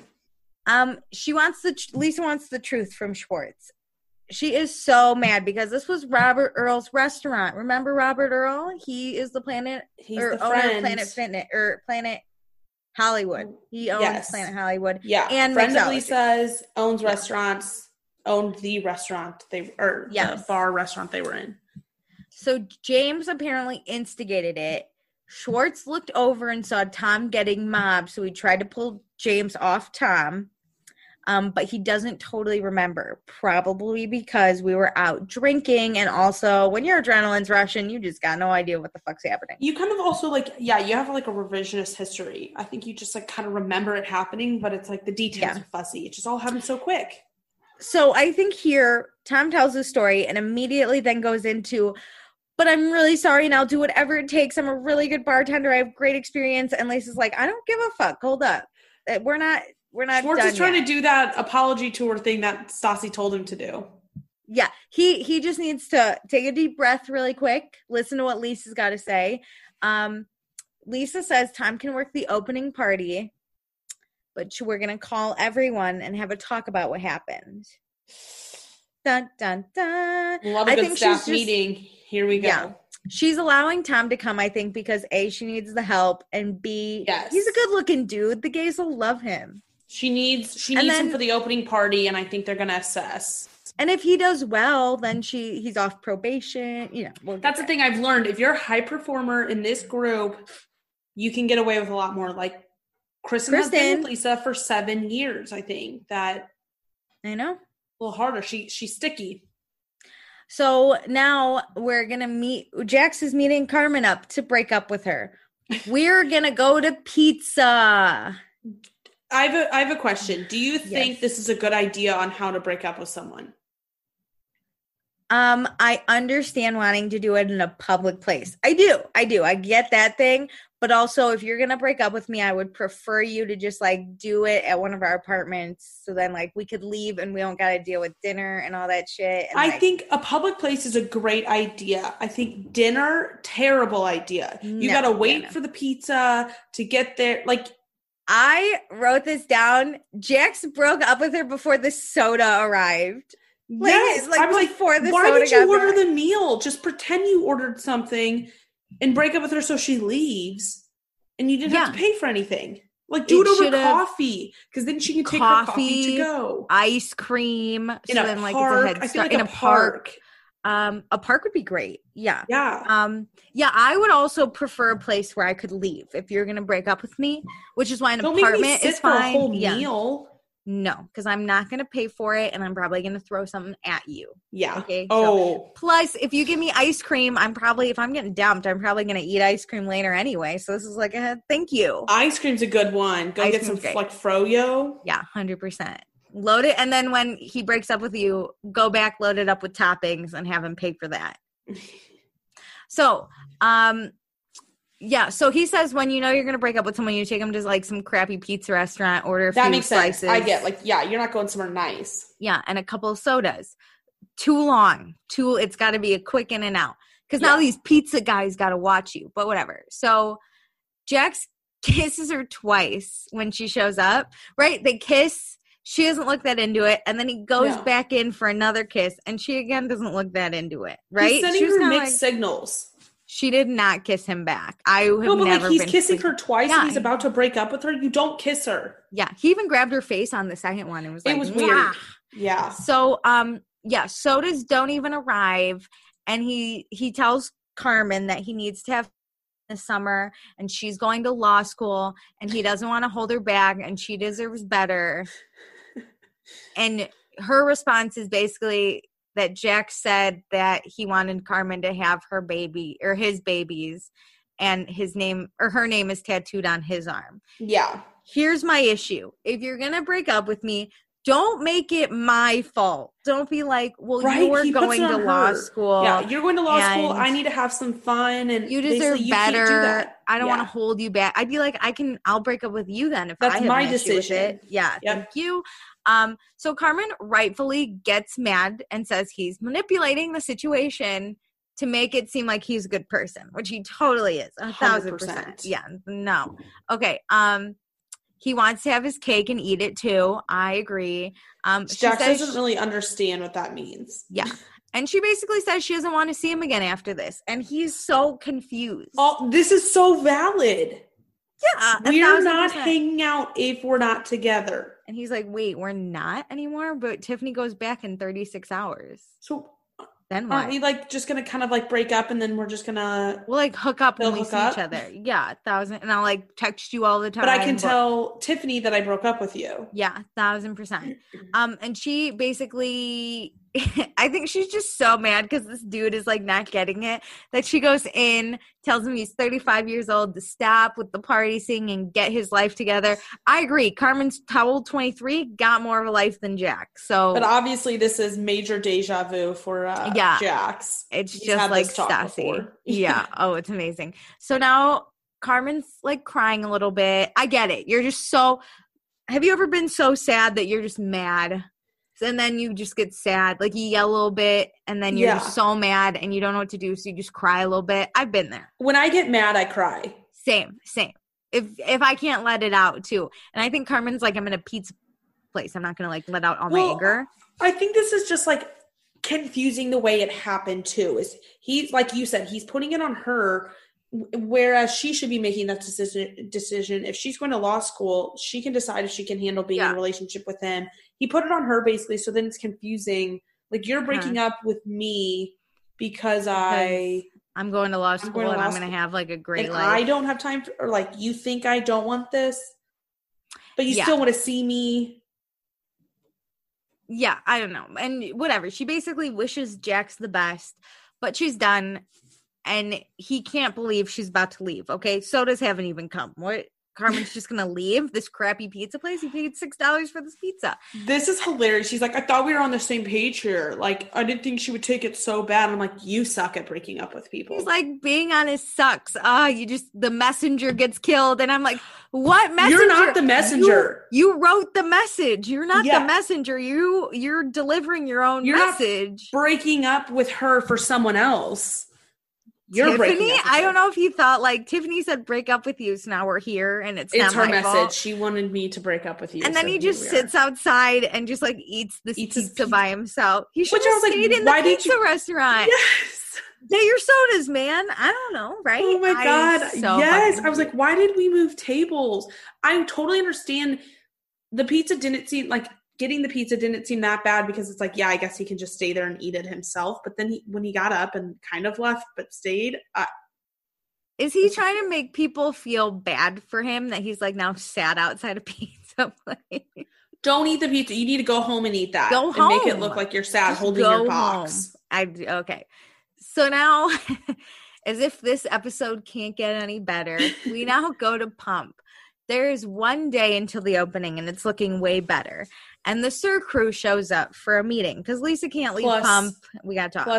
A: Lisa wants the truth from Schwartz. She is so mad because this was Robert Earl's restaurant. Remember Robert Earl? He is the Planet.
B: He's the friend.
A: Planet Fitness or Planet Hollywood. He owns Planet Hollywood.
B: Yeah,
A: and
B: friend of Lisa's, owns restaurants. Owned the restaurant the bar restaurant they were in.
A: So James apparently instigated it. Schwartz looked over and saw Tom getting mobbed, so he tried to pull James off Tom. But he doesn't totally remember, probably because we were out drinking. And also, when your adrenaline's rushing, you just got no idea what the fuck's happening.
B: You kind of also you have like a revisionist history. I think you just like kind of remember it happening, but it's like the details are fuzzy. It just all happened so quick.
A: So I think here, Tom tells his story and immediately then goes into, but I'm really sorry and I'll do whatever it takes. I'm a really good bartender. I have great experience. And Lisa's like, I don't give a fuck. Hold up. We're not
B: Schwartz is trying to do that apology tour thing that Stassi told him to do.
A: Yeah, he just needs to take a deep breath really quick, listen to what Lisa's got to say. Lisa says Tom can work the opening party, but we're going to call everyone and have a talk about what happened. Dun, dun, dun.
B: Love a good staff meeting. Here we go.
A: Yeah. She's allowing Tom to come, I think, because A, she needs the help, and B, he's a good-looking dude. The gays will love him.
B: She needs him for the opening party, and I think they're going to assess.
A: And if he does well, then he's off probation.
B: That's the thing I've learned. If you're a high performer in this group, you can get away with a lot more. Like Kristen has been with Lisa for 7 years, I think. That
A: I know.
B: A little harder. She's sticky.
A: So now we're going to meet. Jax is meeting Carmen up to break up with her. We're going to go to pizza.
B: I have a question. Do you think this is a good idea on how to break up with someone?
A: I understand wanting to do it in a public place. I do. I get that thing. But also, if you're going to break up with me, I would prefer you to just, like, do it at one of our apartments. So then, like, we could leave and we don't got to deal with dinner and all that shit. And,
B: I think a public place is a great idea. I think dinner, terrible idea. You got to wait for the pizza to get there. Like,
A: I wrote this down. Jax broke up with her before the soda arrived.
B: Yes. I was like, why did you order the meal? Just pretend you ordered something and break up with her so she leaves and you didn't have to pay for anything. Like, do it over coffee, because then she can take her coffee to go.
A: Ice cream.
B: In a park. I feel like in a park.
A: A park would be great. Yeah.
B: Yeah.
A: I would also prefer a place where I could leave if you're going to break up with me, which is why an apartment is fine.
B: For a whole meal.
A: No, because I'm not going to pay for it, and I'm probably going to throw something at you.
B: Yeah.
A: Okay. So, plus, if you give me ice cream, if I'm getting dumped, I'm probably going to eat ice cream later anyway. So this is like thank you.
B: Ice cream's a good one. Go get some like Froyo.
A: Yeah, 100%. Load it, and then when he breaks up with you, go back, load it up with toppings, and have him pay for that. So, so he says when you know you're going to break up with someone, you take them to like some crappy pizza restaurant, order a few slices.
B: Sense. I get you're not going somewhere nice.
A: Yeah, and a couple of sodas. Too long. It's got to be a quick in and out. Because now these pizza guys got to watch you, but whatever. So Jax kisses her twice when she shows up, right? They kiss. She doesn't look that into it. And then he goes back in for another kiss. And she, again, doesn't look that into it, right?
B: He's sending her mixed signals.
A: She did not kiss him back. He's
B: kissing her twice and he's about to break up with her. You don't kiss her.
A: Yeah. He even grabbed her face on the second one and was like,
B: it was weird. Yeah.
A: So, sodas don't even arrive. And he tells Carmen that he needs to have this summer and she's going to law school and he doesn't want to hold her back and she deserves better. And her response is basically that Jax said that he wanted Carmen to have her baby or his babies and her name is tattooed on his arm.
B: Yeah.
A: Here's my issue. If you're going to break up with me, don't make it my fault. Don't be like, well, you're going to law school.
B: Yeah, you're going to law school. I need to have some fun. And
A: you deserve better. Can't do that. I don't want to hold you back. I'd be like, I'll break up with you then if
B: that's
A: I have
B: my
A: an
B: decision.
A: Issue with it. Yeah, thank you. So Carmen rightfully gets mad and says he's manipulating the situation to make it seem like he's a good person, which he totally is. 1,000%. Yeah, no. Okay. He wants to have his cake and eat it too. I agree.
B: Jax doesn't really understand what that means.
A: Yeah. And she basically says she doesn't want to see him again after this. And he's so confused.
B: Oh, this is so valid.
A: Yeah.
B: We're not hanging out if we're not together.
A: And he's like, wait, we're not anymore? But Tiffany goes back in 36 hours.
B: So
A: then what?
B: Aren't we just going to kind of break up and then we're just going to...
A: We'll hook up when we see each other. Yeah, 1,000. And I'll text you all the time.
B: But I can tell Tiffany that I broke up with you.
A: Yeah, 1,000%. And she basically... I think she's just so mad because this dude is not getting it, that she goes in, tells him he's 35 years old to stop with the party scene and get his life together. I agree. Carmen's how old? 23, got more of a life than Jax. So,
B: but obviously this is major deja vu for Jax.
A: It's just like sassy. Yeah. Oh, it's amazing. So now Carmen's crying a little bit. I get it. You're just so. Have you ever been so sad that you're just mad? And then you just get sad. You yell a little bit and then you're just so mad and you don't know what to do. So you just cry a little bit. I've been there.
B: When I get mad, I cry.
A: Same. If I can't let it out too. And I think Carmen's I'm in a pizza place. I'm not going to let out all my anger.
B: I think this is just confusing the way it happened too. Is he, like you said, he's putting it on her whereas she should be making that decision. If she's going to law school, she can decide if she can handle being in a relationship with him. He put it on her basically, so then it's confusing. Like, you're breaking up with me because
A: I'm going to law school and I'm going to have like a great life.
B: I don't have time or like, you think I don't want this, but you still want to see me.
A: Yeah, I don't know. And whatever. She basically wishes Jax the best, but she's done. And he can't believe she's about to leave. Okay. Sodas haven't even come. What? Carmen's just going to leave this crappy pizza place? He paid $6 for this pizza.
B: This is hilarious. She's like, I thought we were on the same page here. Like, I didn't think she would take it so bad. I'm like, you suck at breaking up with people.
A: He's like, being honest sucks. The messenger gets killed. And I'm like, what messenger?
B: You're not the messenger.
A: You wrote the message. You're not the messenger. You're delivering your own message.
B: Not breaking up with her for someone else.
A: Tiffany, I don't know if you thought, like, Tiffany said break up with you, so now we're here, and it's not
B: her
A: my
B: message.
A: fault.
B: She wanted me to break up with you.
A: And then he just sits outside and just, like, eats pizza by himself. He should have stayed in the pizza restaurant.
B: Yes.
A: Get your sodas, man. I don't know, right?
B: Oh, my God. Yes. I was like, why did we move tables? I totally understand. The pizza didn't seem, like, getting the pizza didn't seem that bad because it's like, yeah, I guess he can just stay there and eat it himself. But then when he got up and kind of left but stayed.
A: Is he trying to make people feel bad for him that he's like now sat outside a pizza place?
B: Don't eat the pizza. You need to go home and eat that.
A: Go home.
B: And make it look like you're sad holding your box.
A: Okay. So now, as if this episode can't get any better, we now go to Pump. There is one day until the opening, and it's looking way better. And the SUR crew shows up for a meeting because Lisa can't leave Pump. We got to talk.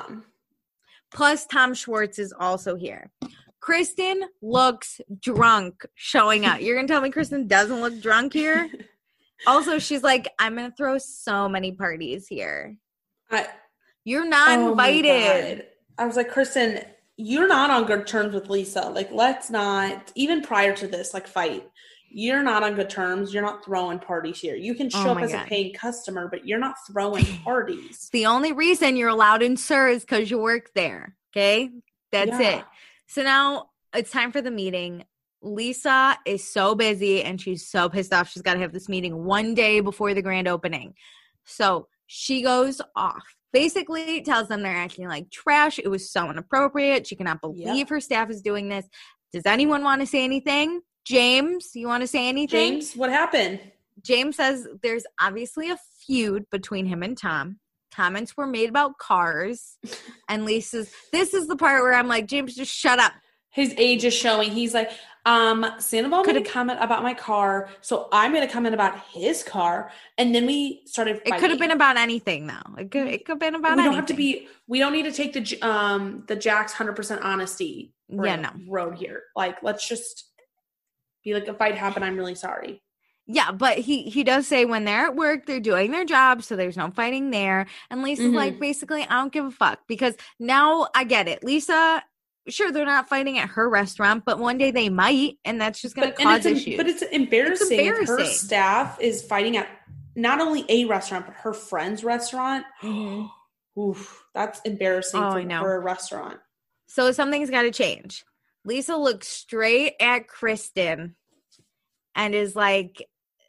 B: Plus
A: Tom Schwartz is also here. Kristen looks drunk showing up. You're going to tell me Kristen doesn't look drunk here? Also, she's like, I'm going to throw so many parties here. You're not invited.
B: I was like, Kristen, you're not on good terms with Lisa. Like, let's not, even prior to this, like, fight. You're not on good terms. You're not throwing parties here. You can show up as a paying customer, but you're not throwing parties.
A: The only reason you're allowed in SUR is because you work there. Okay? That's it. So now it's time for the meeting. Lisa is so busy and she's so pissed off. She's got to have this meeting one day before the grand opening. So she goes off. Basically tells them they're acting like trash. It was so inappropriate. She cannot believe her staff is doing this. Does anyone want to say anything? James, you want to say anything?
B: James, what happened?
A: James says there's obviously a feud between him and Tom. Comments were made about cars. And this is the part where I'm like, James, just shut up.
B: His age is showing. He's like, Sandoval made a comment about my car, so I'm going to comment about his car. And then we started fighting.
A: It could have been about anything, though. It could have been about anything.
B: We don't need to take the Jax 100% honesty road here. Like, let's just be like, a fight happened. I'm really sorry.
A: Yeah, but he does say when they're at work, they're doing their job, so there's no fighting there. And Lisa's like, basically, I don't give a fuck. Because now I get it. Lisa, sure, they're not fighting at her restaurant, but one day they might, and that's just going to cause issues.
B: But it's embarrassing. Her staff is fighting at not only a restaurant, but her friend's restaurant. Oof, that's embarrassing for her restaurant.
A: So something's got to change. Lisa looks straight at Kristen and is like,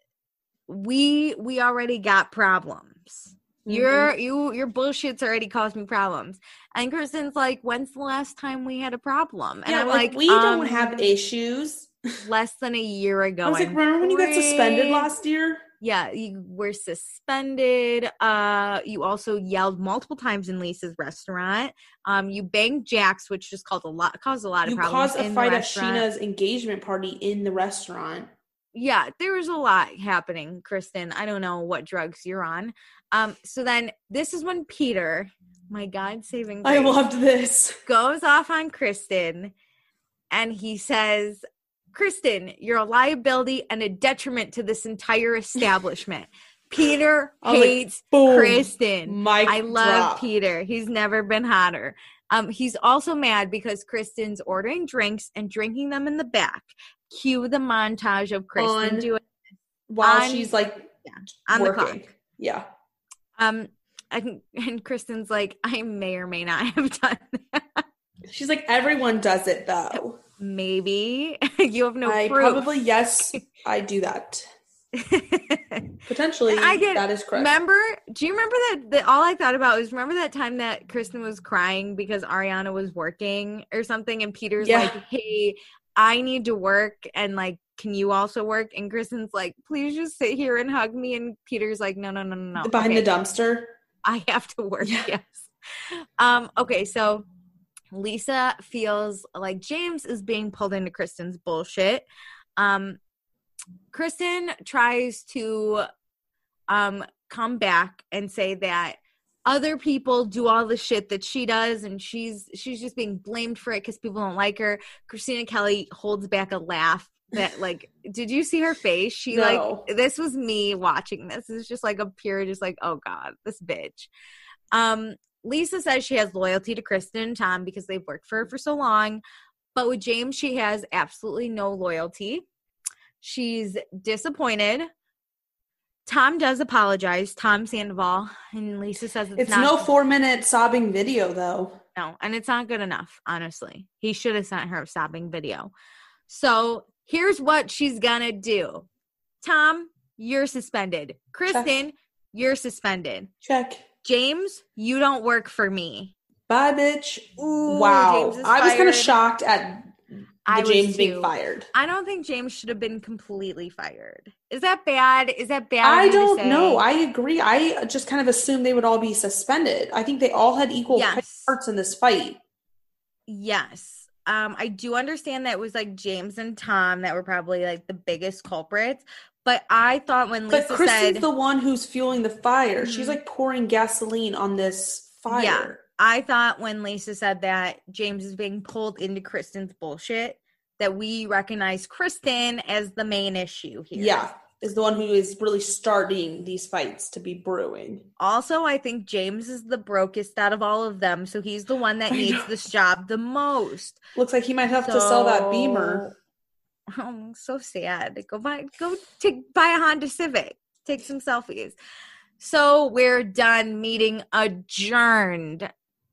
A: we already got problems. Your bullshit's already caused me problems. And Kristen's like, when's the last time we had a problem? And I'm like,
B: we don't have issues.
A: Less than a year ago.
B: I was like, remember when you got suspended last year?
A: Yeah, you were suspended. You also yelled multiple times in Lisa's restaurant. You banged Jax, which just caused a lot of problems. You caused
B: a fight at Sheena's engagement party in the restaurant.
A: Yeah, there was a lot happening, Kristen. I don't know what drugs you're on. So then this is when Peter, my God saving grace,
B: I loved this,
A: goes off on Kristen and he says, Kristen, you're a liability and a detriment to this entire establishment. Peter hates Kristen. I love Peter. He's never been hotter. He's also mad because Kristen's ordering drinks and drinking them in the back. Cue the montage of Kristen doing it
B: while she's like
A: on
B: working.
A: The clock.
B: Yeah.
A: And Kristen's like, I may or may not have done that.
B: She's like, everyone does it though.
A: Maybe. You have no proof.
B: Probably, yes, I do that. Potentially, that is correct.
A: Do you remember that all I thought about was, remember that time that Kristen was crying because Ariana was working or something, and Peter's like, hey, I need to work, and like, can you also work? And Kristen's like, please just sit here and hug me, and Peter's like, no.
B: Behind the dumpster?
A: I have to work, yes. Okay, so Lisa feels like James is being pulled into Kristen's bullshit. Kristen tries to come back and say that other people do all the shit that she does, and she's just being blamed for it because people don't like her. Christina Kelly holds back a laugh that, like, did you see her face? She no. Like, this was me watching this. It's just like a pure, just like, oh God, this bitch. Lisa says she has loyalty to Kristen and Tom because they've worked for her for so long, but with James, she has absolutely no loyalty. She's disappointed. Tom does apologize, Tom Sandoval, and Lisa says it's not.
B: No 4-minute sobbing video, though.
A: No, and it's not good enough, honestly. He should have sent her a sobbing video. So here's what she's gonna do. Tom, you're suspended. Kristen, check. You're suspended.
B: Check.
A: James, you don't work for me.
B: Bye, bitch. Ooh, wow. I was kind of shocked at James being fired.
A: I don't think James should have been completely fired. Is that bad?
B: I don't know. I agree. I just kind of assumed they would all be suspended. I think they all had equal parts in this fight.
A: Yes. I do understand that it was like James and Tom that were probably like the biggest culprits. But I thought when Lisa
B: But Kristen's the one who's fueling the fire. Mm-hmm. She's like pouring gasoline on this fire. Yeah.
A: I thought when Lisa said that James is being pulled into Kristen's bullshit, that we recognize Kristen as the main issue here.
B: Yeah, is the one who is really starting these fights to be brewing.
A: Also, I think James is the brokest out of all of them, so he's the one that needs this job the most.
B: Looks like he might have to sell that Beamer.
A: Oh, so sad. Go buy a Honda Civic. Take some selfies. So we're done. Meeting adjourned.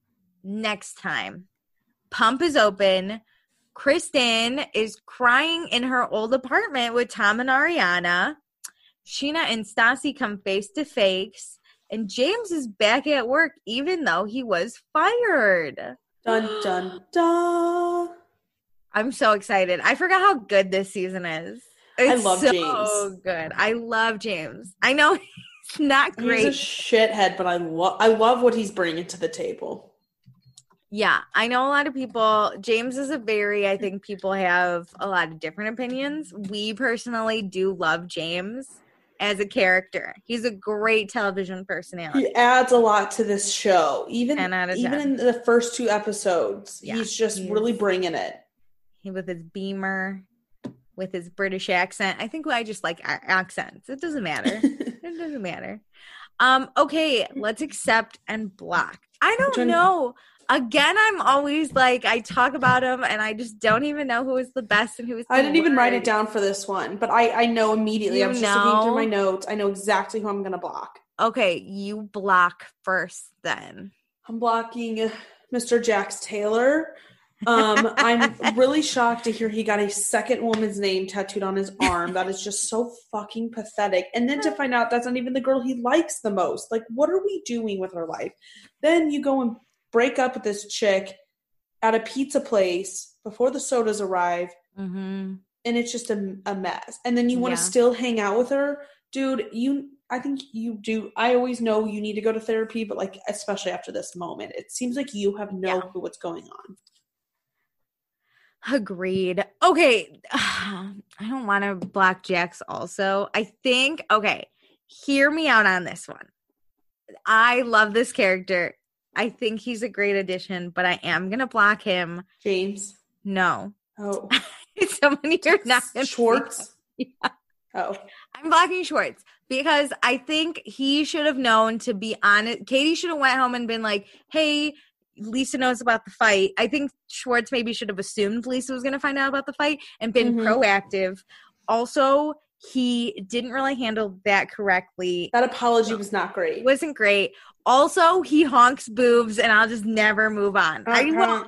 A: Next time, Pump is open. Kristen is crying in her old apartment with Tom and Ariana. Sheena and Stassi come face to face, and James is back at work even though he was fired.
B: Dun dun dun.
A: I'm so excited. I forgot how good this season is.
B: I love James.
A: So good. I love James. I know he's not great.
B: He's a shithead, but I love what he's bringing to the table.
A: Yeah, I know a lot of people. James is I think people have a lot of different opinions. We personally do love James as a character. He's a great television personality.
B: He adds a lot to this show. Even in the first 2 episodes, he's really bringing it.
A: With his Beamer, with his British accent. I think I just like accents. It doesn't matter. It doesn't matter. Okay, let's accept and block. I don't know. Again, I'm always like, I talk about him and I just don't even know who is the best and who is the
B: I didn't even write it down for this one, but I know immediately. I was just looking through my notes. I know exactly who I'm going to block.
A: Okay, you block first then.
B: I'm blocking Mr. Jax Taylor. I'm really shocked to hear he got a second woman's name tattooed on his arm. That is just so fucking pathetic. And then to find out that's not even the girl he likes the most. Like, what are we doing with our life? Then you go and break up with this chick at a pizza place before the sodas arrive, and it's just a mess. And then you want to still hang out with her? Dude, I think you do. I always know you need to go to therapy, but like, especially after this moment, it seems like you have no clue what's going on.
A: Agreed. Okay. I don't want to block Jax also. I think, hear me out on this one. I love this character. I think he's a great addition, but I am going to block him.
B: James?
A: No.
B: Oh.
A: It's someone you're not going to
B: Schwartz?
A: Yeah.
B: Oh.
A: I'm blocking Schwartz because I think he should have known, to be honest. Katie should have went home and been like, hey, Lisa knows about the fight. I think Schwartz maybe should have assumed Lisa was going to find out about the fight and been proactive. Also, He didn't really handle that correctly.
B: That apology was not great.
A: It wasn't great. Also, he honks boobs, and I'll just never move on. I won't.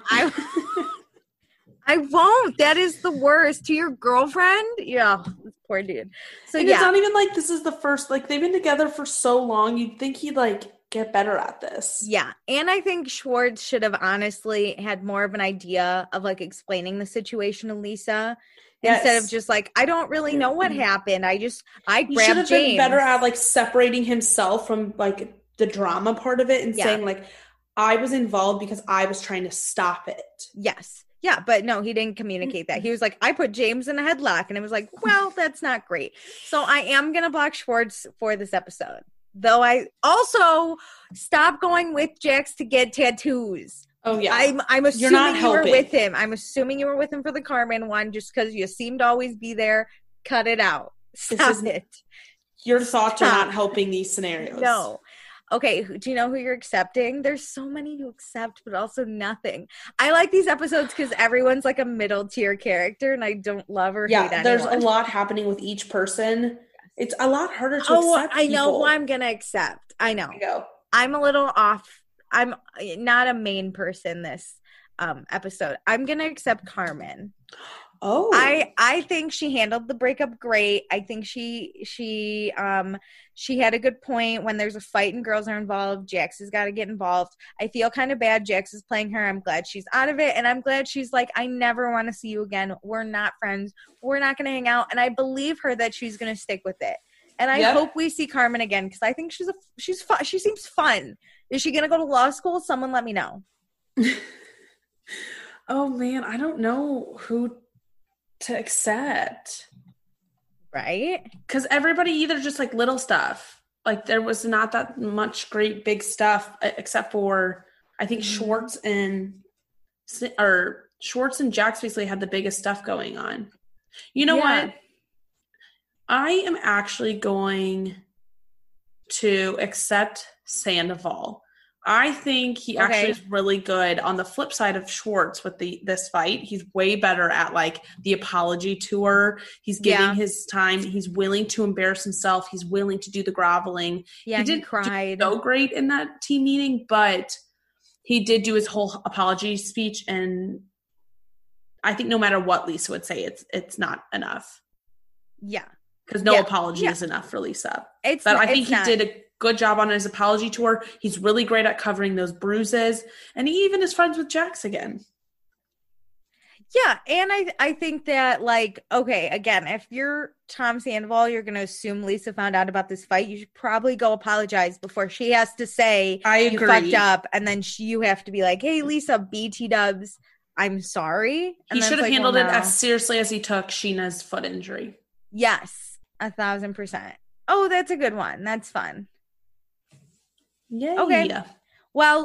A: I won't. That is the worst. To your girlfriend? Yeah, poor dude. So
B: and it's not even like this is the first, like they've been together for so long. You'd think he'd like get better at this.
A: Yeah. And I think Schwartz should have honestly had more of an idea of like explaining the situation to Lisa. Instead of just like, I don't really know what happened. I grabbed James. He should have been
B: better at like separating himself from like the drama part of it and saying like, I was involved because I was trying to stop it.
A: Yes. Yeah, but no, he didn't communicate that. He was like, I put James in a headlock. And it was like, well, that's not great. So I am going to block Schwartz for this episode. Though I also stop going with Jax to get tattoos.
B: Oh, yeah.
A: I'm assuming you were with him. I'm assuming you were with him for the Carmen one just because you seem to always be there. Cut it out. Stop it.
B: Your thoughts are not helping these scenarios.
A: No. Okay, do you know who you're accepting? There's so many to accept, but also nothing. I like these episodes because everyone's like a middle tier character, and I don't love or hate anyone.
B: There's a lot happening with each person. Yes. It's a lot harder to accept
A: I know who I'm going to accept. I know. I'm a little off. I'm not a main person this episode. I'm going to accept Carmen.
B: Oh,
A: I think she handled the breakup great. I think she had a good point. When there's a fight and girls are involved, Jax has got to get involved. I feel kind of bad Jax is playing her. I'm glad she's out of it, and I'm glad she's like, I never want to see you again. We're not friends. We're not going to hang out. And I believe her that she's going to stick with it. And I hope we see Carmen again because I think she's fun. She seems fun. Is she going to go to law school? Someone let me know.
B: Oh man, I don't know who to accept,
A: right?
B: Because everybody either just like little stuff, like there was not that much great big stuff except for I think Schwartz and Jax basically had the biggest stuff going on. You know what? I am actually going to accept Sandoval. I think he actually is really good on the flip side of Schwartz with this fight. He's way better at like the apology tour. He's giving his time. He's willing to embarrass himself. He's willing to do the groveling.
A: Yeah, he didn't cried
B: so great in that team meeting, but he did do his whole apology speech. And I think no matter what Lisa would say, it's not enough.
A: Yeah.
B: Because no apology is enough for Lisa. I think he did a good job on his apology tour. He's really great at covering those bruises. And he even is friends with Jax again.
A: Yeah. And I think that like, okay, again, if you're Tom Sandoval, you're going to assume Lisa found out about this fight. You should probably go apologize before she has to say,
B: I agree.
A: You fucked up. And then you have to be like, hey, Lisa, BT dubs, I'm sorry. And
B: he should have handled it as seriously as he took Sheena's foot injury.
A: Yes. 1,000%. Oh, that's a good one. That's fun.
B: Yay.
A: Okay. Well,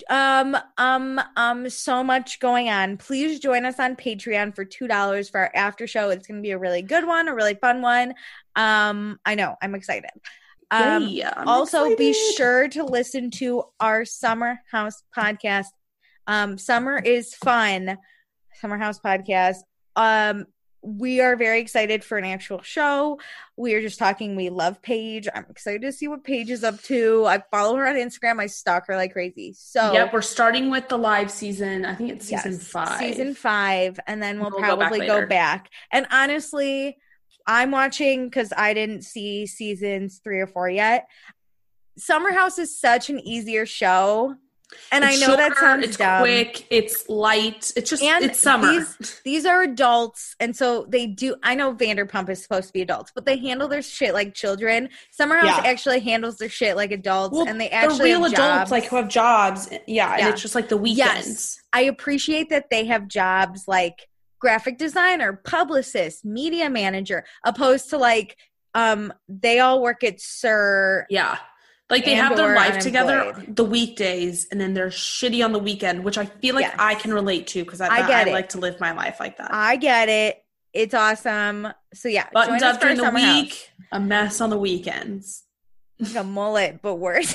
A: so much going on. Please join us on Patreon for $2 for our after show. It's going to be a really good one, a really fun one. I know, I'm excited. I'm excited. Be sure to listen to our Summer House podcast. Summer is fun. Summer House podcast. We are very excited for an actual show. We are just talking. We love Paige. I'm excited to see what Paige is up to. I follow her on Instagram. I stalk her like crazy. So
B: we're starting with the live season. I think it's season 5.
A: Season 5, and then we'll probably go back. And honestly, I'm watching because I didn't see seasons 3 or 4 yet. Summer House is such an easier show. And I know shorter, that sounds dumb.
B: Quick, it's light. It's just, it's summer.
A: These are adults. And so they do, I know Vanderpump is supposed to be adults, but they handle their shit like children. Summer House actually handles their shit like adults. Well, and they actually
B: real have adults, like who have jobs. Yeah. And it's just like the weekends.
A: Yes. I appreciate that they have jobs like graphic designer, publicist, media manager, opposed to like, they all work at SUR.
B: Yeah. Like they have their life together the weekdays and then they're shitty on the weekend, which I feel like I can relate to because I like to live my life like that.
A: I get it. It's awesome. So
B: buttons up during the week, a mess on the weekends.
A: Like a mullet, but worse.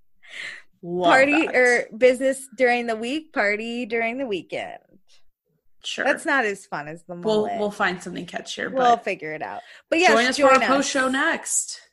A: Party or business during the week, party during the weekend.
B: Sure.
A: That's not as fun as the mullet.
B: We'll find something catchier.
A: We'll figure it out. But yes,
B: join us for our post show next.